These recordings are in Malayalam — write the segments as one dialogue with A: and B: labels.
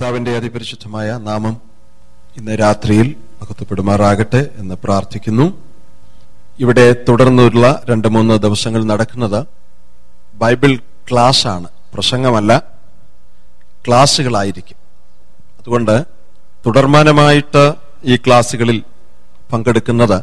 A: കർത്താവിന്റെ അതിപരിശുദ്ധമായ നാമം ഇന്ന് രാത്രിയിൽ മഹത്വപ്പെടുമാറാകട്ടെ എന്ന് പ്രാർത്ഥിക്കുന്നു. ഇവിടെ തുടർന്നുള്ള 2-3 ദിവസങ്ങൾ നടക്കുന്നത് ബൈബിൾ ക്ലാസ് ആണ്, പ്രസംഗമല്ല, ക്ലാസുകളായിരിക്കും. അതുകൊണ്ട് തുടർമാനമായിട്ട് ഈ ക്ലാസുകളിൽ പങ്കെടുക്കുന്നത്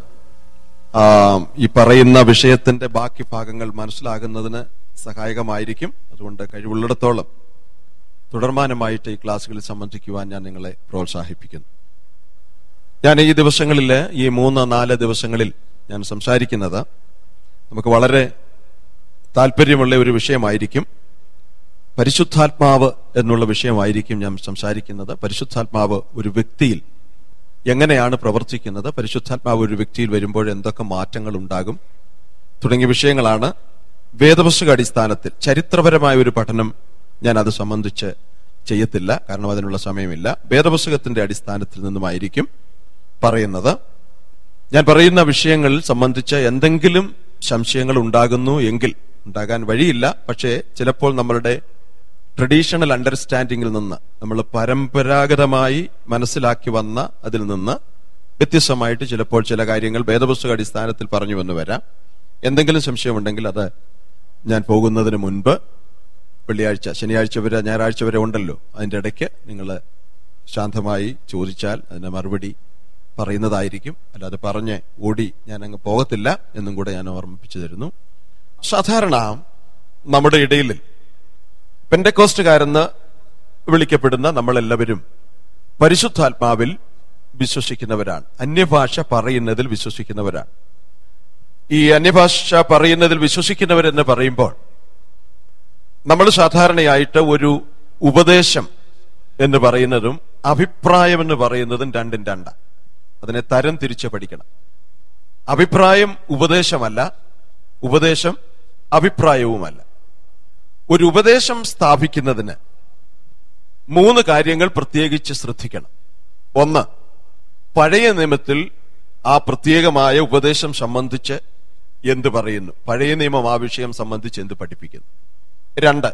A: ഈ പറയുന്ന വിഷയത്തിന്റെ ബാക്കി ഭാഗങ്ങൾ മനസ്സിലാകുന്നതിന് സഹായകമായിരിക്കും. അതുകൊണ്ട് കഴിവുള്ളിടത്തോളം തുടർമാനമായിട്ട് ഈ ക്ലാസ്സുകളിൽ സംബന്ധിക്കുവാൻ ഞാൻ നിങ്ങളെ പ്രോത്സാഹിപ്പിക്കുന്നു. ഞാൻ ഈ ദിവസങ്ങളിൽ, ഈ 3-4 ദിവസങ്ങളിൽ ഞാൻ സംസാരിക്കുന്നത് നമുക്ക് വളരെ താല്പര്യമുള്ള ഒരു വിഷയമായിരിക്കും. പരിശുദ്ധാത്മാവ് എന്നുള്ള വിഷയമായിരിക്കും ഞാൻ സംസാരിക്കുന്നത്. പരിശുദ്ധാത്മാവ് ഒരു വ്യക്തിയിൽ എങ്ങനെയാണ് പ്രവർത്തിക്കുന്നത്, പരിശുദ്ധാത്മാവ് ഒരു വ്യക്തിയിൽ വരുമ്പോൾ എന്തൊക്കെ മാറ്റങ്ങൾ ഉണ്ടാകും തുടങ്ങിയ വിഷയങ്ങളാണ്. വേദപുസ്തക അടിസ്ഥാനത്തിൽ ചരിത്രപരമായ ഒരു പഠനം ഞാൻ അത് സംബന്ധിച്ച് ചെയ്യത്തില്ല, കാരണം അതിനുള്ള സമയമില്ല. വേദപുസ്തകത്തിന്റെ അടിസ്ഥാനത്തിൽ നിന്നുമായിരിക്കും പറയുന്നത്. ഞാൻ പറയുന്ന വിഷയങ്ങൾ സംബന്ധിച്ച് എന്തെങ്കിലും സംശയങ്ങൾ ഉണ്ടാകുന്നു എങ്കിൽ, ഉണ്ടാകാൻ വഴിയില്ല, പക്ഷേ ചിലപ്പോൾ നമ്മളുടെ ട്രഡീഷണൽ അണ്ടർസ്റ്റാൻഡിങ്ങിൽ നിന്ന്, നമ്മൾ പരമ്പരാഗതമായി മനസ്സിലാക്കി വന്ന അതിൽ നിന്ന് വ്യത്യസ്തമായിട്ട് ചിലപ്പോൾ ചില കാര്യങ്ങൾ വേദപുസ്തക അടിസ്ഥാനത്തിൽ പറഞ്ഞു വന്നു വരാം. എന്തെങ്കിലും സംശയമുണ്ടെങ്കിൽ അത് ഞാൻ പോകുന്നതിന് മുൻപ് വെള്ളിയാഴ്ച, ശനിയാഴ്ച വരെ, ഞായറാഴ്ച വരെ ഉണ്ടല്ലോ, അതിന്റെ ഇടയ്ക്ക് നിങ്ങൾ ശാന്തമായി ചോദിച്ചാൽ അതിന് മറുപടി പറയുന്നതായിരിക്കും. അല്ലാതെ പറഞ്ഞ് ഓടി ഞാൻ അങ്ങ് പോകത്തില്ല എന്നും കൂടെ ഞാൻ ഓർമ്മിപ്പിച്ചു തരുന്നു. സാധാരണ നമ്മുടെ ഇടയിൽ പെന്തക്കോസ്റ്റുകാരെന്ന് വിളിക്കപ്പെടുന്ന നമ്മളെല്ലാവരും പരിശുദ്ധാത്മാവിൽ വിശ്വസിക്കുന്നവരാണ്, അന്യഭാഷ പറയുന്നതിൽ വിശ്വസിക്കുന്നവരാണ്. ഈ അന്യഭാഷ പറയുന്നതിൽ വിശ്വസിക്കുന്നവരെന്ന് പറയുമ്പോൾ നമ്മൾ സാധാരണയായിട്ട് ഒരു ഉപദേശം എന്ന് പറയുന്നതും അഭിപ്രായം എന്ന് പറയുന്നതും രണ്ടും രണ്ടാണ്. അതിനെ തരം തിരിച്ച് പഠിക്കണം. അഭിപ്രായം ഉപദേശമല്ല, ഉപദേശം അഭിപ്രായവുമല്ല. ഒരു ഉപദേശം സ്ഥാപിക്കുന്നതിന് 3 കാര്യങ്ങൾ പ്രത്യേകിച്ച് ശ്രദ്ധിക്കണം. ഒന്ന്, പഴയ നിയമത്തിൽ ആ പ്രത്യേകമായ ഉപദേശം സംബന്ധിച്ച് എന്ത് പറയുന്നു, പഴയ നിയമം ആ വിഷയം സംബന്ധിച്ച് എന്ത് പഠിപ്പിക്കുന്നു. 2,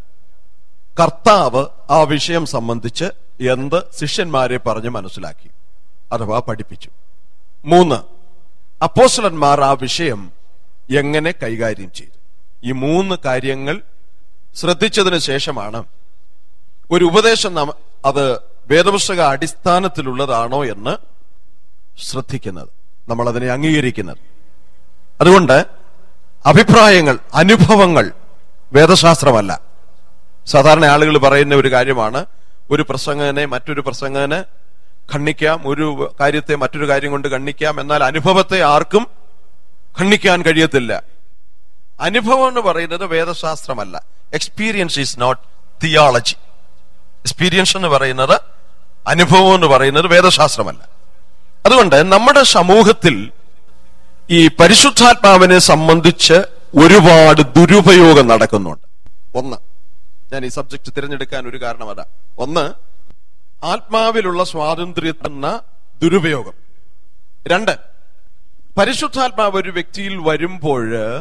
A: കർത്താവ് ആ വിഷയം സംബന്ധിച്ച് എന്ത് ശിഷ്യന്മാരെ പറഞ്ഞ് മനസ്സിലാക്കി അഥവാ പഠിപ്പിച്ചു. 3, അപ്പോസ്തലന്മാർ ആ വിഷയം എങ്ങനെ കൈകാര്യം ചെയ്തു. ഈ 3 കാര്യങ്ങൾ ശ്രദ്ധിച്ചതിന് ശേഷമാണ് ഒരു ഉപദേശം അത് വേദപുസ്തക അടിസ്ഥാനത്തിലുള്ളതാണോ എന്ന് ശ്രദ്ധിക്കുന്നത്, നമ്മൾ അതിനെ അംഗീകരിക്കുന്നത്. അതുകൊണ്ട് അഭിപ്രായങ്ങൾ, അനുഭവങ്ങൾ വേദശാസ്ത്രമല്ല. സാധാരണ ആളുകൾ പറയുന്ന ഒരു കാര്യമാണ്, ഒരു പ്രസംഗനെ മറ്റൊരു പ്രസംഗന് ഖണ്ഡിക്കാം, ഒരു കാര്യത്തെ മറ്റൊരു കാര്യം കൊണ്ട് ഖണ്ഡിക്കാം, എന്നാൽ അനുഭവത്തെ ആർക്കും ഖണ്ഡിക്കാൻ കഴിയത്തില്ല. അനുഭവം എന്ന് പറയുന്നത് വേദശാസ്ത്രമല്ല. Experience is not theology. Experience എന്ന് പറയുന്നത്, അനുഭവം എന്ന് പറയുന്നത് വേദശാസ്ത്രമല്ല. അതുകൊണ്ട് നമ്മുടെ സമൂഹത്തിൽ ഈ പരിശുദ്ധാത്മാവിനെ സംബന്ധിച്ച് ഒരുപാട് ദുരുപയോഗം നടക്കുന്നുണ്ട്. ഒന്ന്, ഞാൻ ഈ സബ്ജക്ട് തിരഞ്ഞെടുക്കാൻ ഒരു കാരണം അതാ. ഒന്ന്, ആത്മാവിലുള്ള സ്വാതന്ത്ര്യത്തിന് ദുരുപയോഗം. 2, പരിശുദ്ധാത്മാവ് ഒരു വ്യക്തിയിൽ വരുമ്പോൾ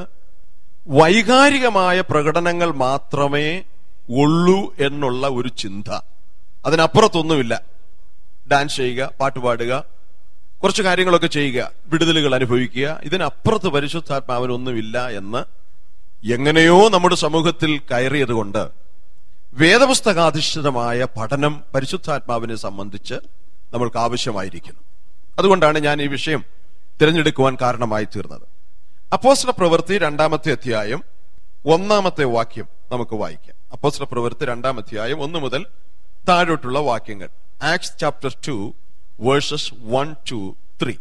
A: വൈകാരികമായ പ്രകടനങ്ങൾ മാത്രമേ ഉള്ളൂ എന്നുള്ള ഒരു ചിന്ത. അതിനപ്പുറത്തൊന്നുമില്ല. ഡാൻസ് ചെയ്യുക, പാട്ടുപാടുക, കുറച്ച് കാര്യങ്ങളൊക്കെ ചെയ്യുക, വിടുതലുകൾ അനുഭവിക്കുക, ഇതിനപ്പുറത്ത് പരിശുദ്ധാത്മാവിനൊന്നുമില്ല എന്ന് എങ്ങനെയോ നമ്മുടെ സമൂഹത്തിൽ കയറിയത് കൊണ്ട് വേദപുസ്തകാധിഷ്ഠിതമായ പഠനം പരിശുദ്ധാത്മാവിനെ സംബന്ധിച്ച് നമ്മൾക്ക് ആവശ്യമായിരിക്കുന്നു. അതുകൊണ്ടാണ് ഞാൻ ഈ വിഷയം തിരഞ്ഞെടുക്കുവാൻ കാരണമായി തീർന്നത്. അപ്പോസ്തല പ്രവൃത്തി 2-ാമത്തെ അധ്യായം 1-ാമത്തെ വാക്യം നമുക്ക് വായിക്കാം. അപ്പോസ്തല പ്രവൃത്തി 2-ാം അധ്യായം 1 മുതൽ താഴോട്ടുള്ള വാക്യങ്ങൾ. Acts chapter 2 verses 1-3.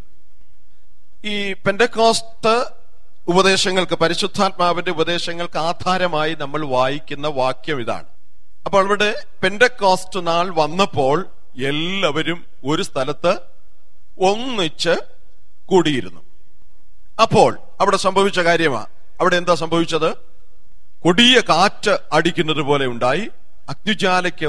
A: ഈ പെന്തക്കോസ്റ്റ് ഉപദേശങ്ങൾക്ക്, പരിശുദ്ധാത്മാവിന്റെ ഉപദേശങ്ങൾക്ക് ആധാരമായി നമ്മൾ വായിക്കുന്ന വാക്യം ഇതാണ്. അപ്പോൾ ഇവിടെ പെന്തക്കോസ്റ്റ് നാൾ വന്നപ്പോൾ എല്ലാവരും ഒരു സ്ഥലത്ത് ഒന്നിച്ച് കൂടിയിരുന്നു. അപ്പോൾ അവിടെ സംഭവിച്ച കാര്യമാണ്. അവിടെ എന്താ സംഭവിച്ചത്? കൊടിയ കാറ്റ് അടിക്കുന്നത് പോലെ ഉണ്ടായി. അഗ്നിജ്വാലയ്ക്ക്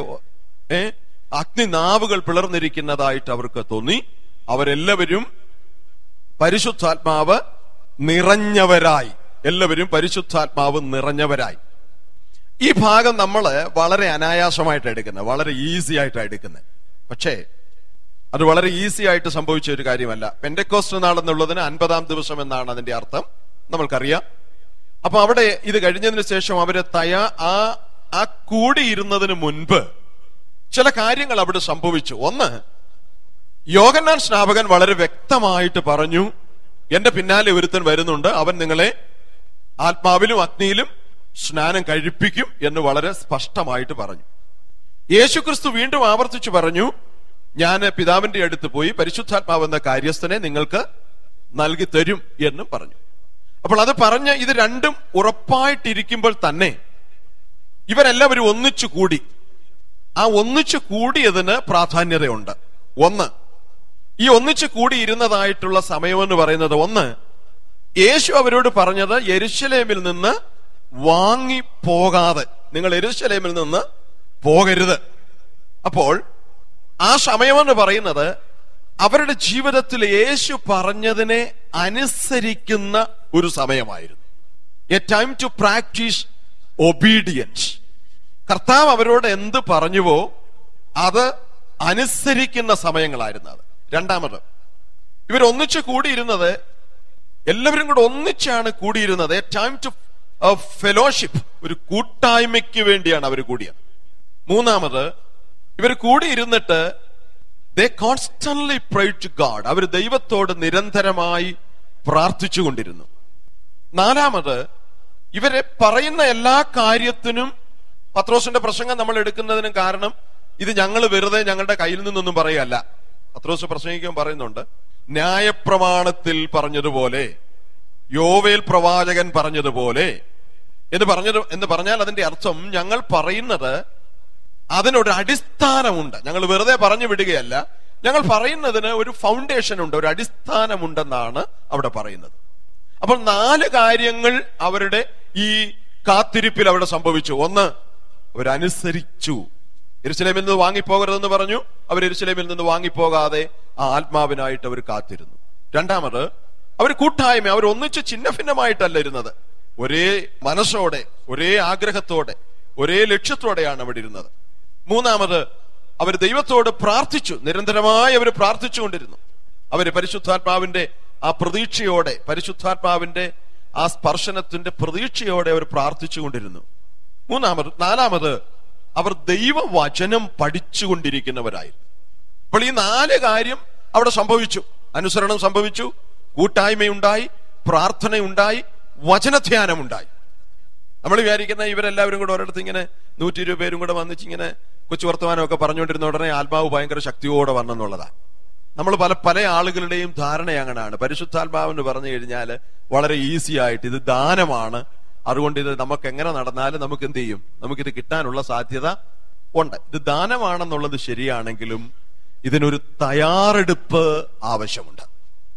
A: അഗ്നിനാവുകൾ പിളർന്നിരിക്കുന്നതായിട്ട് അവർക്ക് തോന്നി. അവരെല്ലാവരും പരിശുദ്ധാത്മാവ് നിറഞ്ഞവരായി. എല്ലാവരും പരിശുദ്ധാത്മാവ് നിറഞ്ഞവരായി. ഈ ഭാഗം നമ്മൾ വളരെ അനായാസമായിട്ട് എടുക്കുന്നത്, വളരെ ഈസി ആയിട്ടാണ് എടുക്കുന്നത്. പക്ഷേ അത് വളരെ ഈസി ആയിട്ട് സംഭവിച്ച ഒരു കാര്യമല്ല. പെന്റക്കോസ്റ്റ് നാൾ എന്നുള്ളതിന് 50-ാം ദിവസം എന്നാണ് അതിന്റെ അർത്ഥം, നമ്മൾക്കറിയാം. അപ്പൊ അവിടെ ഇത് കഴിഞ്ഞതിന് ശേഷം അവര് ആ കൂടിയിരുന്നതിന് മുൻപ് ചില കാര്യങ്ങൾ അവിടെ സംഭവിച്ചു. ഒന്ന്, യോഹന്നാൻ സ്നാപകൻ വളരെ വ്യക്തമായിട്ട് പറഞ്ഞു, എന്റെ പിന്നാലെ ഒരുത്തൻ വരുന്നുണ്ട്, അവൻ നിങ്ങളെ ആത്മാവിലും അഗ്നിയിലും സ്നാനം കഴിപ്പിക്കും എന്ന് വളരെ സ്പഷ്ടമായിട്ട് പറഞ്ഞു. യേശുക്രിസ്തു വീണ്ടും ആവർത്തിച്ചു പറഞ്ഞു, ഞാൻ പിതാവിന്റെ അടുത്ത് പോയി പരിശുദ്ധാത്മാവെന്ന കാര്യസ്ഥനെ നിങ്ങൾക്ക് നൽകി തരും എന്നും പറഞ്ഞു. അപ്പോൾ അത് പറഞ്ഞ് ഇത് രണ്ടും ഉറപ്പായിട്ടിരിക്കുമ്പോൾ തന്നെ ഇവരെല്ലാവരും ഒന്നിച്ചു കൂടി. ആ ഒന്നിച്ചു കൂടിയതിന് പ്രാധാന്യതയുണ്ട്. ഒന്ന്, ഈ ഒന്നിച്ചു കൂടിയിരുന്നതായിട്ടുള്ള സമയമെന്ന് പറയുന്നത്, ഒന്ന്, യേശു അവരോട് പറഞ്ഞത് യെരുശലേമിൽ നിന്ന് വാങ്ങിപ്പോകാതെ നിങ്ങൾ യെരുശലേമിൽ നിന്ന് പോകരുത്. അപ്പോൾ ആ സമയമെന്ന് പറയുന്നത് അവരുടെ ജീവിതത്തിൽ യേശു പറഞ്ഞതിനെ അനുസരിക്കുന്ന ഒരു സമയമായിരുന്നു. A time to practise obedience. കർത്താവ് അവരോട് എന്ത് പറഞ്ഞുവോ അത് അനുസരിക്കുന്ന സമയങ്ങളായിരുന്നു അത്. രണ്ടാമത്, ഇവരൊന്നിച്ച് കൂടിയിരുന്നത്, എല്ലാവരും കൂടെ ഒന്നിച്ചാണ് കൂടിയിരുന്നത്. എ ടൈം ടു ഫെലോഷിപ്പ്, ഒരു കൂട്ടായ്മയ്ക്ക് വേണ്ടിയാണ് അവർ കൂടിയത്. മൂന്നാമത്, ഇവർ കൂടിയിരുന്നിട്ട് they constantly prayed to God. അവർ ദൈവത്തോട് നിരന്തരമായി പ്രാർത്ഥിച്ചു കൊണ്ടിരുന്നു. നാലാമത്, ഇവരെ പറയുന്ന എല്ലാ കാര്യത്തിനും, പത്രോസിന്റെ പ്രസംഗം നമ്മൾ എടുക്കുന്നതിനും കാരണം ഇത് ഞങ്ങൾ വെറുതെ ഞങ്ങളുടെ കയ്യിൽ നിന്നൊന്നും പറയല്ല. പത്രോസ് പ്രസംഗിക്കാൻ പറയുന്നുണ്ട്, ന്യായപ്രമാണത്തിൽ പറഞ്ഞതുപോലെ, യോവേൽ പ്രവാചകൻ പറഞ്ഞതുപോലെ എന്ന് പറഞ്ഞാൽ അതിന്റെ അർത്ഥം ഞങ്ങൾ പറയുന്നത് അതിനൊരു അടിസ്ഥാനമുണ്ട്. ഞങ്ങൾ വെറുതെ പറഞ്ഞു വിടുകയല്ല, ഞങ്ങൾ പറയുന്നതിന് ഒരു ഫൗണ്ടേഷൻ ഉണ്ട്, ഒരു അടിസ്ഥാനമുണ്ടെന്നാണ് അവിടെ പറയുന്നത്. അപ്പോൾ 4 കാര്യങ്ങൾ അവരുടെ ഈ കാത്തിരിപ്പിൽ അവിടെ സംഭവിച്ചു. ഒന്ന്, അവരനുസരിച്ചു. യെരുശലേമിൽ നിന്ന് വാങ്ങിപ്പോകരുതെന്ന് പറഞ്ഞു, അവർ യെരുശലേമിൽ നിന്ന് വാങ്ങിപ്പോകാതെ ആ ആത്മാവിനായിട്ട് അവർ കാത്തിരുന്നു. രണ്ടാമത്, അവർ കൂട്ടായ്മ, അവർ ഒന്നിച്ച് ചിഹ്ന ഭിന്നമായിട്ടല്ല ഇരുന്നത്, ഒരേ മനസ്സോടെ, ഒരേ ആഗ്രഹത്തോടെ, ഒരേ ലക്ഷ്യത്തോടെയാണ് അവിടെ ഇരുന്നത്. മൂന്നാമത്, അവർ ദൈവത്തോട് പ്രാർത്ഥിച്ചു, നിരന്തരമായി അവർ പ്രാർത്ഥിച്ചുകൊണ്ടിരുന്നു. അവര് പരിശുദ്ധാത്മാവിന്റെ ആ പ്രതീക്ഷയോടെ, പരിശുദ്ധാത്മാവിന്റെ ആ സ്പർശനത്തിന്റെ പ്രതീക്ഷയോടെ അവർ പ്രാർത്ഥിച്ചുകൊണ്ടിരുന്നു. നാലാമത്, അവർ ദൈവവചനം പഠിച്ചുകൊണ്ടിരിക്കുന്നവരായിരുന്നു. അപ്പോൾ ഈ 4 കാര്യം അവിടെ സംഭവിച്ചു. അനുസരണം സംഭവിച്ചു, കൂട്ടായ്മയുണ്ടായി, പ്രാർത്ഥനയുണ്ടായി, വചനധ്യാനമുണ്ടായി. നമ്മൾ വിചാരിക്കുന്ന ഇവരെല്ലാവരും കൂടെ ഒരിടത്ത് ഇങ്ങനെ 120 പേരും കൂടെ വന്നിച്ചിങ്ങനെ കൊച്ചു വർത്തമാനമൊക്കെ പറഞ്ഞുകൊണ്ടിരുന്ന ഉടനെ ആത്മാവ് ഭയങ്കര ശക്തിയോടെ വന്നെന്നുള്ളതാണ്. നമ്മൾ പല ആളുകളുടെയും ധാരണ അങ്ങനെയാണ്. പരിശുദ്ധാത്മാവെന്ന് പറഞ്ഞു കഴിഞ്ഞാൽ വളരെ ഈസി ആയിട്ട് ഇത് ദാനമാണ്, അതുകൊണ്ട് ഇത് നമുക്ക് എങ്ങനെ നടന്നാലും നമുക്ക് എന്ത് ചെയ്യും, നമുക്കിത് കിട്ടാനുള്ള സാധ്യത ഉണ്ട്. ഇത് ദാനമാണെന്നുള്ളത് ശരിയാണെങ്കിലും ഇതിനൊരു തയ്യാറെടുപ്പ് ആവശ്യമുണ്ട്.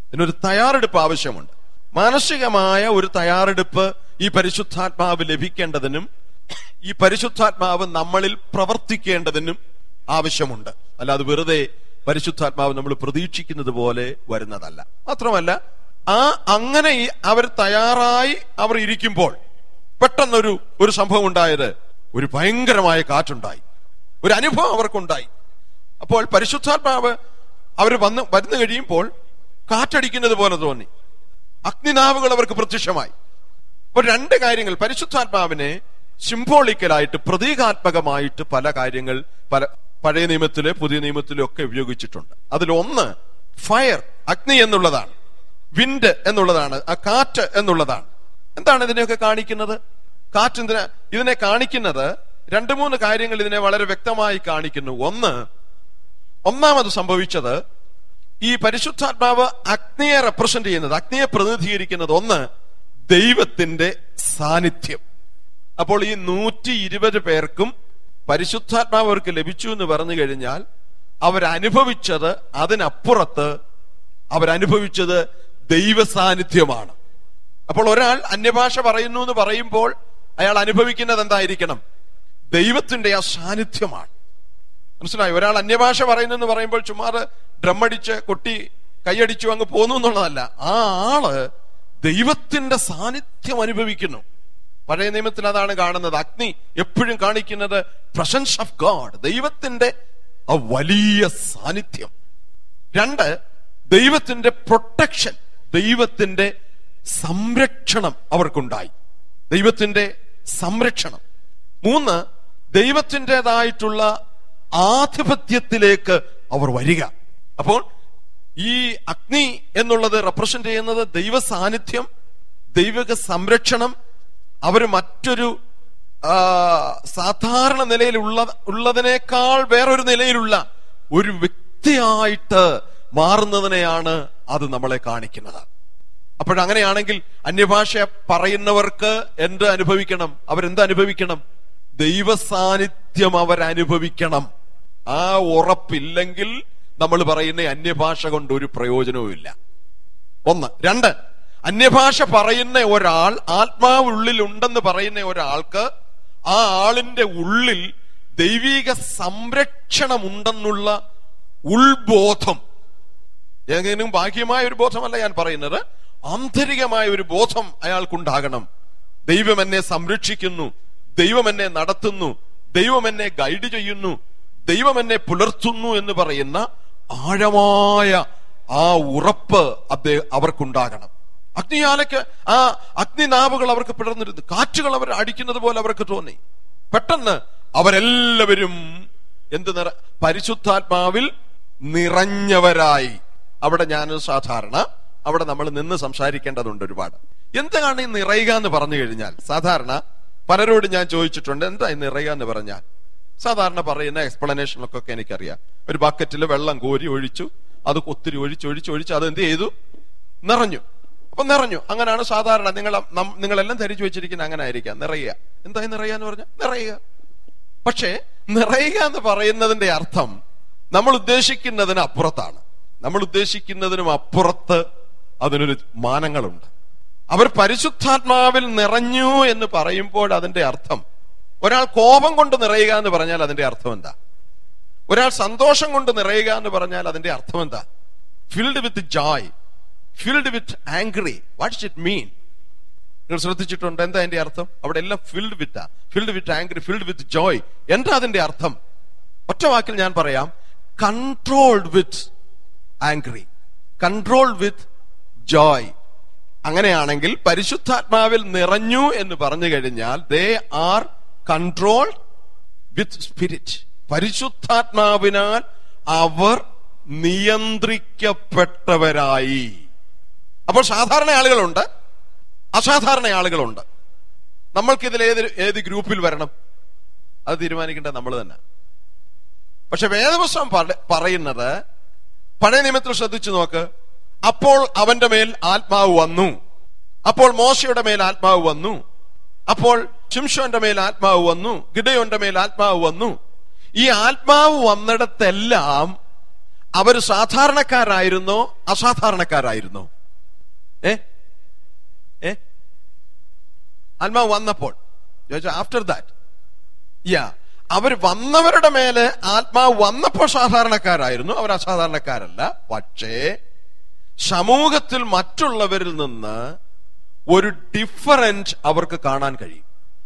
A: മാനസികമായ ഒരു തയ്യാറെടുപ്പ് ഈ പരിശുദ്ധാത്മാവ് ലഭിക്കേണ്ടതിനും ഈ പരിശുദ്ധാത്മാവ് നമ്മളിൽ പ്രവർത്തിക്കേണ്ടതിനും ആവശ്യമുണ്ട്. അല്ലാതെ വെറുതെ പരിശുദ്ധാത്മാവ് നമ്മൾ പ്രതീക്ഷിക്കുന്നത് പോലെ വരുന്നതല്ല. മാത്രമല്ല, അങ്ങനെ അവർ തയ്യാറായി അവർ ഇരിക്കുമ്പോൾ പെട്ടെന്നൊരു സംഭവം ഉണ്ടായത്, ഒരു ഭയങ്കരമായ കാറ്റുണ്ടായി, ഒരു അനുഭവം അവർക്കുണ്ടായി. അപ്പോൾ പരിശുദ്ധാത്മാവ് അവർ വന്നു കഴിയുമ്പോൾ കാറ്റടിക്കുന്നത് പോലെ തോന്നി, അഗ്നിനാവുകൾ അവർക്ക് പ്രത്യക്ഷമായി. അപ്പോൾ 2 കാര്യങ്ങൾ, പരിശുദ്ധാത്മാവിനെ സിംബോളിക്കലായിട്ട്, പ്രതീകാത്മകമായിട്ട് പല കാര്യങ്ങൾ പഴയ നിയമത്തിലെ പുതിയ നിയമത്തിലും ഒക്കെ ഉപയോഗിച്ചിട്ടുണ്ട്. അതിലൊന്ന് ഫയർ, അഗ്നി എന്നുള്ളതാണ്, വിൻഡ് എന്നുള്ളതാണ്, ആ കാറ്റ് എന്നുള്ളതാണ്. എന്താണ് ഇതിനെയൊക്കെ കാണിക്കുന്നത്? ഇതിനെ കാണിക്കുന്നത് 2-3 കാര്യങ്ങൾ ഇതിനെ വളരെ വ്യക്തമായി കാണിക്കുന്നു. ഒന്നാമത് സംഭവിച്ചത്, ഈ പരിശുദ്ധാത്മാവ് അഗ്നിയെ റെപ്രസെന്റ് ചെയ്യുന്നത്, അഗ്നിയെ പ്രതിനിധീകരിക്കുന്നത്, ഒന്ന്, ദൈവത്തിന്റെ സാന്നിധ്യം. അപ്പോൾ ഈ 120 പേർക്കും പരിശുദ്ധാത്മാവ് അവർക്ക് ലഭിച്ചു എന്ന് പറഞ്ഞു കഴിഞ്ഞാൽ അവരനുഭവിച്ചത്, അതിനപ്പുറത്ത് അവരനുഭവിച്ചത് ദൈവ സാന്നിധ്യമാണ്. അപ്പോൾ ഒരാൾ അന്യഭാഷ പറയുന്നു എന്ന് പറയുമ്പോൾ അയാൾ അനുഭവിക്കുന്നത് എന്തായിരിക്കണം? ദൈവത്തിന്റെ ആ സാന്നിധ്യമാണ്. മനസ്സിലായി? ഒരാൾ അന്യഭാഷ പറയുന്നു എന്ന് പറയുമ്പോൾ ചുമ്മാതെ ഡ്രമ്മടിച്ച് കൊട്ടി കൈയടിച്ചു അങ്ങ് പോന്നു എന്നുള്ളതല്ല. ആ ആള് ദൈവത്തിന്റെ സാന്നിധ്യം അനുഭവിക്കുന്നു. പഴയ നിയമത്തിൽ അതാണ് കാണുന്നത്. അഗ്നി എപ്പോഴും കാണിക്കുന്നത് പ്രസൻസ് ഓഫ് ഗോഡ്, ദൈവത്തിന്റെ ആ വലിയ സാന്നിധ്യം. 2, ദൈവത്തിന്റെ പ്രൊട്ടക്ഷൻ, ദൈവത്തിന്റെ സംരക്ഷണം അവർക്കുണ്ടായി, ദൈവത്തിന്റെ സംരക്ഷണം. 3, ദൈവത്തിൻ്റെതായിട്ടുള്ള ആധിപത്യത്തിലേക്ക് അവർ വരിക. അപ്പോൾ ഈ അഗ്നി എന്നുള്ളത് റെപ്രസെന്റ് ചെയ്യുന്നത് ദൈവ സാന്നിധ്യം, ദൈവിക സംരക്ഷണം. അവർ മറ്റൊരു സാധാരണ ഉള്ളതിനേക്കാൾ വേറൊരു നിലയിലുള്ള ഒരു വ്യക്തിയായിട്ട് മാറുന്നതിനെയാണ് അത് നമ്മളെ കാണിക്കുന്നത്. അപ്പോഴങ്ങനെയാണെങ്കിൽ അന്യഭാഷ പറയുന്നവർക്ക് എന്ത് അനുഭവിക്കണം? അവരെന്ത് അനുഭവിക്കണം? ദൈവ സാന്നിധ്യം അവരനുഭവിക്കണം. ആ ഉറപ്പില്ലെങ്കിൽ നമ്മൾ പറയുന്ന അന്യഭാഷ കൊണ്ട് ഒരു പ്രയോജനവും ഇല്ല. 1. 2, അന്യഭാഷ പറയുന്ന ഒരാൾ, ആത്മാവ് ഉള്ളിൽ ഉണ്ടെന്ന് പറയുന്ന ഒരാൾക്ക് ആ ആളിന്റെ ഉള്ളിൽ ദൈവിക സംരക്ഷണം ഉണ്ടെന്നുള്ള ഉൾബോധം, ഏതെങ്കിലും ബാഹ്യമായ ഒരു ബോധമല്ല ഞാൻ പറയുന്നത്, ആന്തരികമായ ഒരു ബോധം അയാൾക്കുണ്ടാകണം. ദൈവം എന്നെ സംരക്ഷിക്കുന്നു, ദൈവം എന്നെ നടത്തുന്നു, ദൈവം എന്നെ ഗൈഡ് ചെയ്യുന്നു, ദൈവം എന്നെ പുലർത്തുന്നു എന്ന് പറയുന്ന ആഴമായ ആ ഉറപ്പ് അവർക്കുണ്ടാകണം. അഗ്നിയാലയ്ക്ക് ആ അഗ്നിനാവുകൾ അവർക്ക് പിടർന്നിരുന്നു, കാറ്റുകൾ അവർ അടിക്കുന്നത് പോലെ അവർക്ക് തോന്നി. പെട്ടെന്ന് അവരെല്ലാവരും പരിശുദ്ധാത്മാവിൽ നിറഞ്ഞവരായി. അവിടെ അവിടെ നമ്മൾ നിന്ന് സംസാരിക്കേണ്ടതുണ്ട് ഒരുപാട്. എന്താണ് ഈ നിറയുക എന്ന് പറഞ്ഞു കഴിഞ്ഞാൽ, സാധാരണ പലരോട് ഞാൻ ചോദിച്ചിട്ടുണ്ട്, എന്താ ഈ നിറയുക എന്ന് പറഞ്ഞാൽ? സാധാരണ പറയുന്ന എക്സ്പ്ലനേഷനൊക്കെ എനിക്കറിയാം. ഒരു ബക്കറ്റിൽ വെള്ളം കോരി ഒഴിച്ചു, അത് ഒത്തിരി ഒഴിച്ച് അത് എന്ത് ചെയ്തു? നിറഞ്ഞു. അപ്പൊ നിറഞ്ഞു. അങ്ങനെയാണ് സാധാരണ നിങ്ങളെല്ലാം ധരിച്ചു വെച്ചിരിക്കുന്നത്. അങ്ങനെ ആയിരിക്കാം. നിറയുക. എന്തായി നിറയുക എന്ന് പറഞ്ഞാൽ? നിറയുക. പക്ഷേ നിറയുക എന്ന് പറയുന്നതിന്റെ അർത്ഥം നമ്മൾ ഉദ്ദേശിക്കുന്നതിന് അപ്പുറത്താണ്. നമ്മൾ ഉദ്ദേശിക്കുന്നതിനും അപ്പുറത്ത് അതിനൊരു മാനങ്ങളുണ്ട്. അവർ പരിശുദ്ധാത്മാവിൽ നിറഞ്ഞു എന്ന് പറയുമ്പോൾ അതിന്റെ അർത്ഥം, ഒരാൾ കോപം കൊണ്ട് നിറയുക എന്ന് പറഞ്ഞാൽ അതിന്റെ അർത്ഥം എന്താ? ഒരാൾ സന്തോഷം കൊണ്ട് നിറയുക എന്ന് പറഞ്ഞാൽ അതിന്റെ അർത്ഥം എന്താ? Filled with joy, filled with angry. What's it mean? നിങ്ങൾ ശ്രദ്ധിച്ചിട്ടുണ്ട്? എന്താ അതിന്റെ അർത്ഥം? അവിടെ എല്ലാം filled with angry, filled with joy. എന്താ അതിന്റെ അർത്ഥം? ഒറ്റ വാക്കിൽ ഞാൻ പറയാം, controlled with angry, controlled with joy. അങ്ങനെയാണെങ്കിൽ പരിശുദ്ധാത്മാവിൽ നിറഞ്ഞു എന്ന് പറഞ്ഞു കഴിഞ്ഞാൽ they are controlled with spirit. പരിശുദ്ധാത്മാവിനാൽ അവർ നിയന്ത്രിക്കപ്പെട്ടവരായി. അപ്പോൾ സാധാരണ ആളുകളുണ്ട്, അസാധാരണ ആളുകളുണ്ട്. നമ്മൾക്കിതിൽ ഏത് ഗ്രൂപ്പിൽ വരണം അത് തീരുമാനിക്കേണ്ടത് നമ്മൾ തന്നെ. പക്ഷെ വേദപുസ്തകം പറയുന്നത്, പഴയ നിയമത്തിൽ ശ്രദ്ധിച്ചു നോക്ക്, അപ്പോൾ അവന്റെ മേൽ ആത്മാവ് വന്നു, അപ്പോൾ മോശയുടെ മേൽ ആത്മാവ് വന്നു, അപ്പോൾ ശിംശോന്റെ മേൽ ആത്മാവ് വന്നു, ഗിദെയോന്റെ മേൽ ആത്മാവ് വന്നു. ഈ ആത്മാവ് വന്നിടത്തെല്ലാം അവർ സാധാരണക്കാരായിരുന്നോ അസാധാരണക്കാരായിരുന്നോ? ആത്മാവ് വന്നപ്പോൾ ആഫ്റ്റർ ദാറ്റ് അവർ വന്നവരുടെ മേലെ ആത്മാവ് വന്നപ്പോൾ സാധാരണക്കാരായിരുന്നു, അവർ അസാധാരണക്കാരല്ല. പക്ഷേ സമൂഹത്തിൽ മറ്റുള്ളവരിൽ നിന്ന് ഒരു ഡിഫറൻസ് അവർക്ക് കാണാൻ കഴിയും.